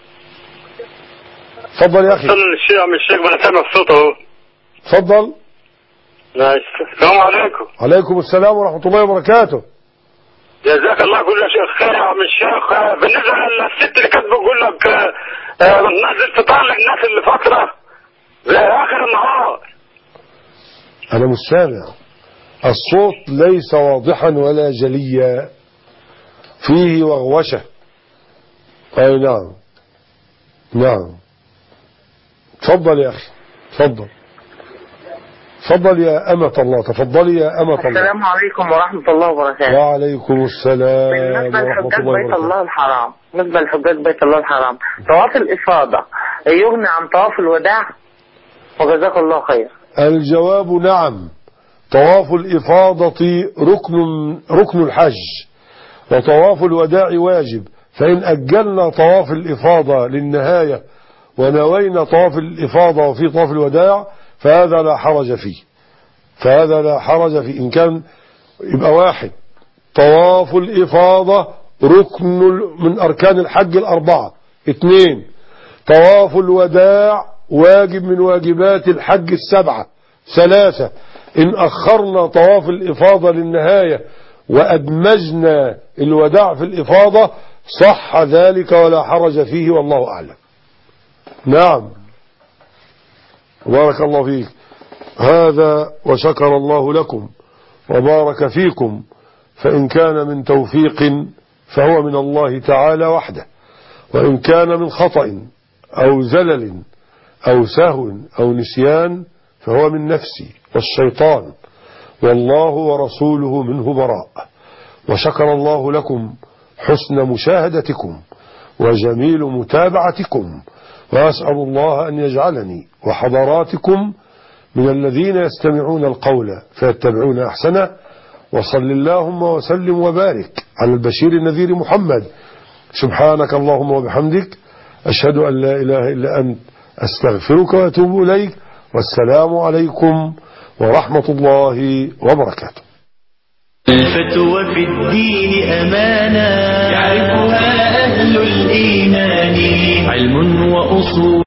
تفضل يا أخي. الشيخ من الشيخ بن سامع الصوت اهو. تفضل. السلام عليكم. عليكم السلام ورحمة الله وبركاته. جزاك الله كل شيخ خير يا عم الشيخ. بالنسبة للست اللي كانت بتقول لك نزل فطار للناس اللي فترة لآخر النهار. أنا مش سامع، الصوت ليس واضحا ولا جليا، فيه وغوشة. أي نعم نعم. تفضل يا أخي تفضل. تفضل يا أمة الله. تفضلي يا أمة الله. السلام عليكم ورحمة الله وبركاته. وعليكم السلام بالنسبة ورحمة لحجاج الله بيت وبركاته. الله الحرام بالنسبة لحجاج بيت الله الحرام طواف الإفاضة يغني عن طواف الوداع؟ وجزاك الله خير. الجواب نعم. طواف الإفاضة ركن ركن الحج، وطواف الوداع واجب. فإن أجلنا طواف الإفاضة للنهاية ونوينا طواف الإفاضة وفي طواف الوداع فهذا لا حرج فيه. فهذا لا حرج فيه إن كان يبقى واحد. طواف الإفاضة ركن من أركان الحج الأربعة. اثنين، طواف الوداع واجب من واجبات الحج السبعة. ثلاثة، إن أخرنا طواف الإفاضة للنهاية وأدمجنا الوداع في الإفاضة صح ذلك ولا حرج فيه والله أعلم. نعم بارك الله فيك. هذا وشكر الله لكم وبارك فيكم. فإن كان من توفيق فهو من الله تعالى وحده، وإن كان من خطأ أو زلل أو سهو أو نسيان فهو من نفسي والشيطان، والله ورسوله منه براء. وشكر الله لكم حسن مشاهدتكم وجميل متابعتكم، وأسأل الله أن يجعلني وحضراتكم من الذين يستمعون القول فيتبعون أحسنه. وصل اللهم وسلم وبارك على البشير النذير محمد. سبحانك اللهم وبحمدك أشهد أن لا إله إلا أنت أستغفرك وأتوب إليك. والسلام عليكم ورحمة الله وبركاته. الفتوى في الدين أمانة يعرفها أهل الإيمان، علم وأصول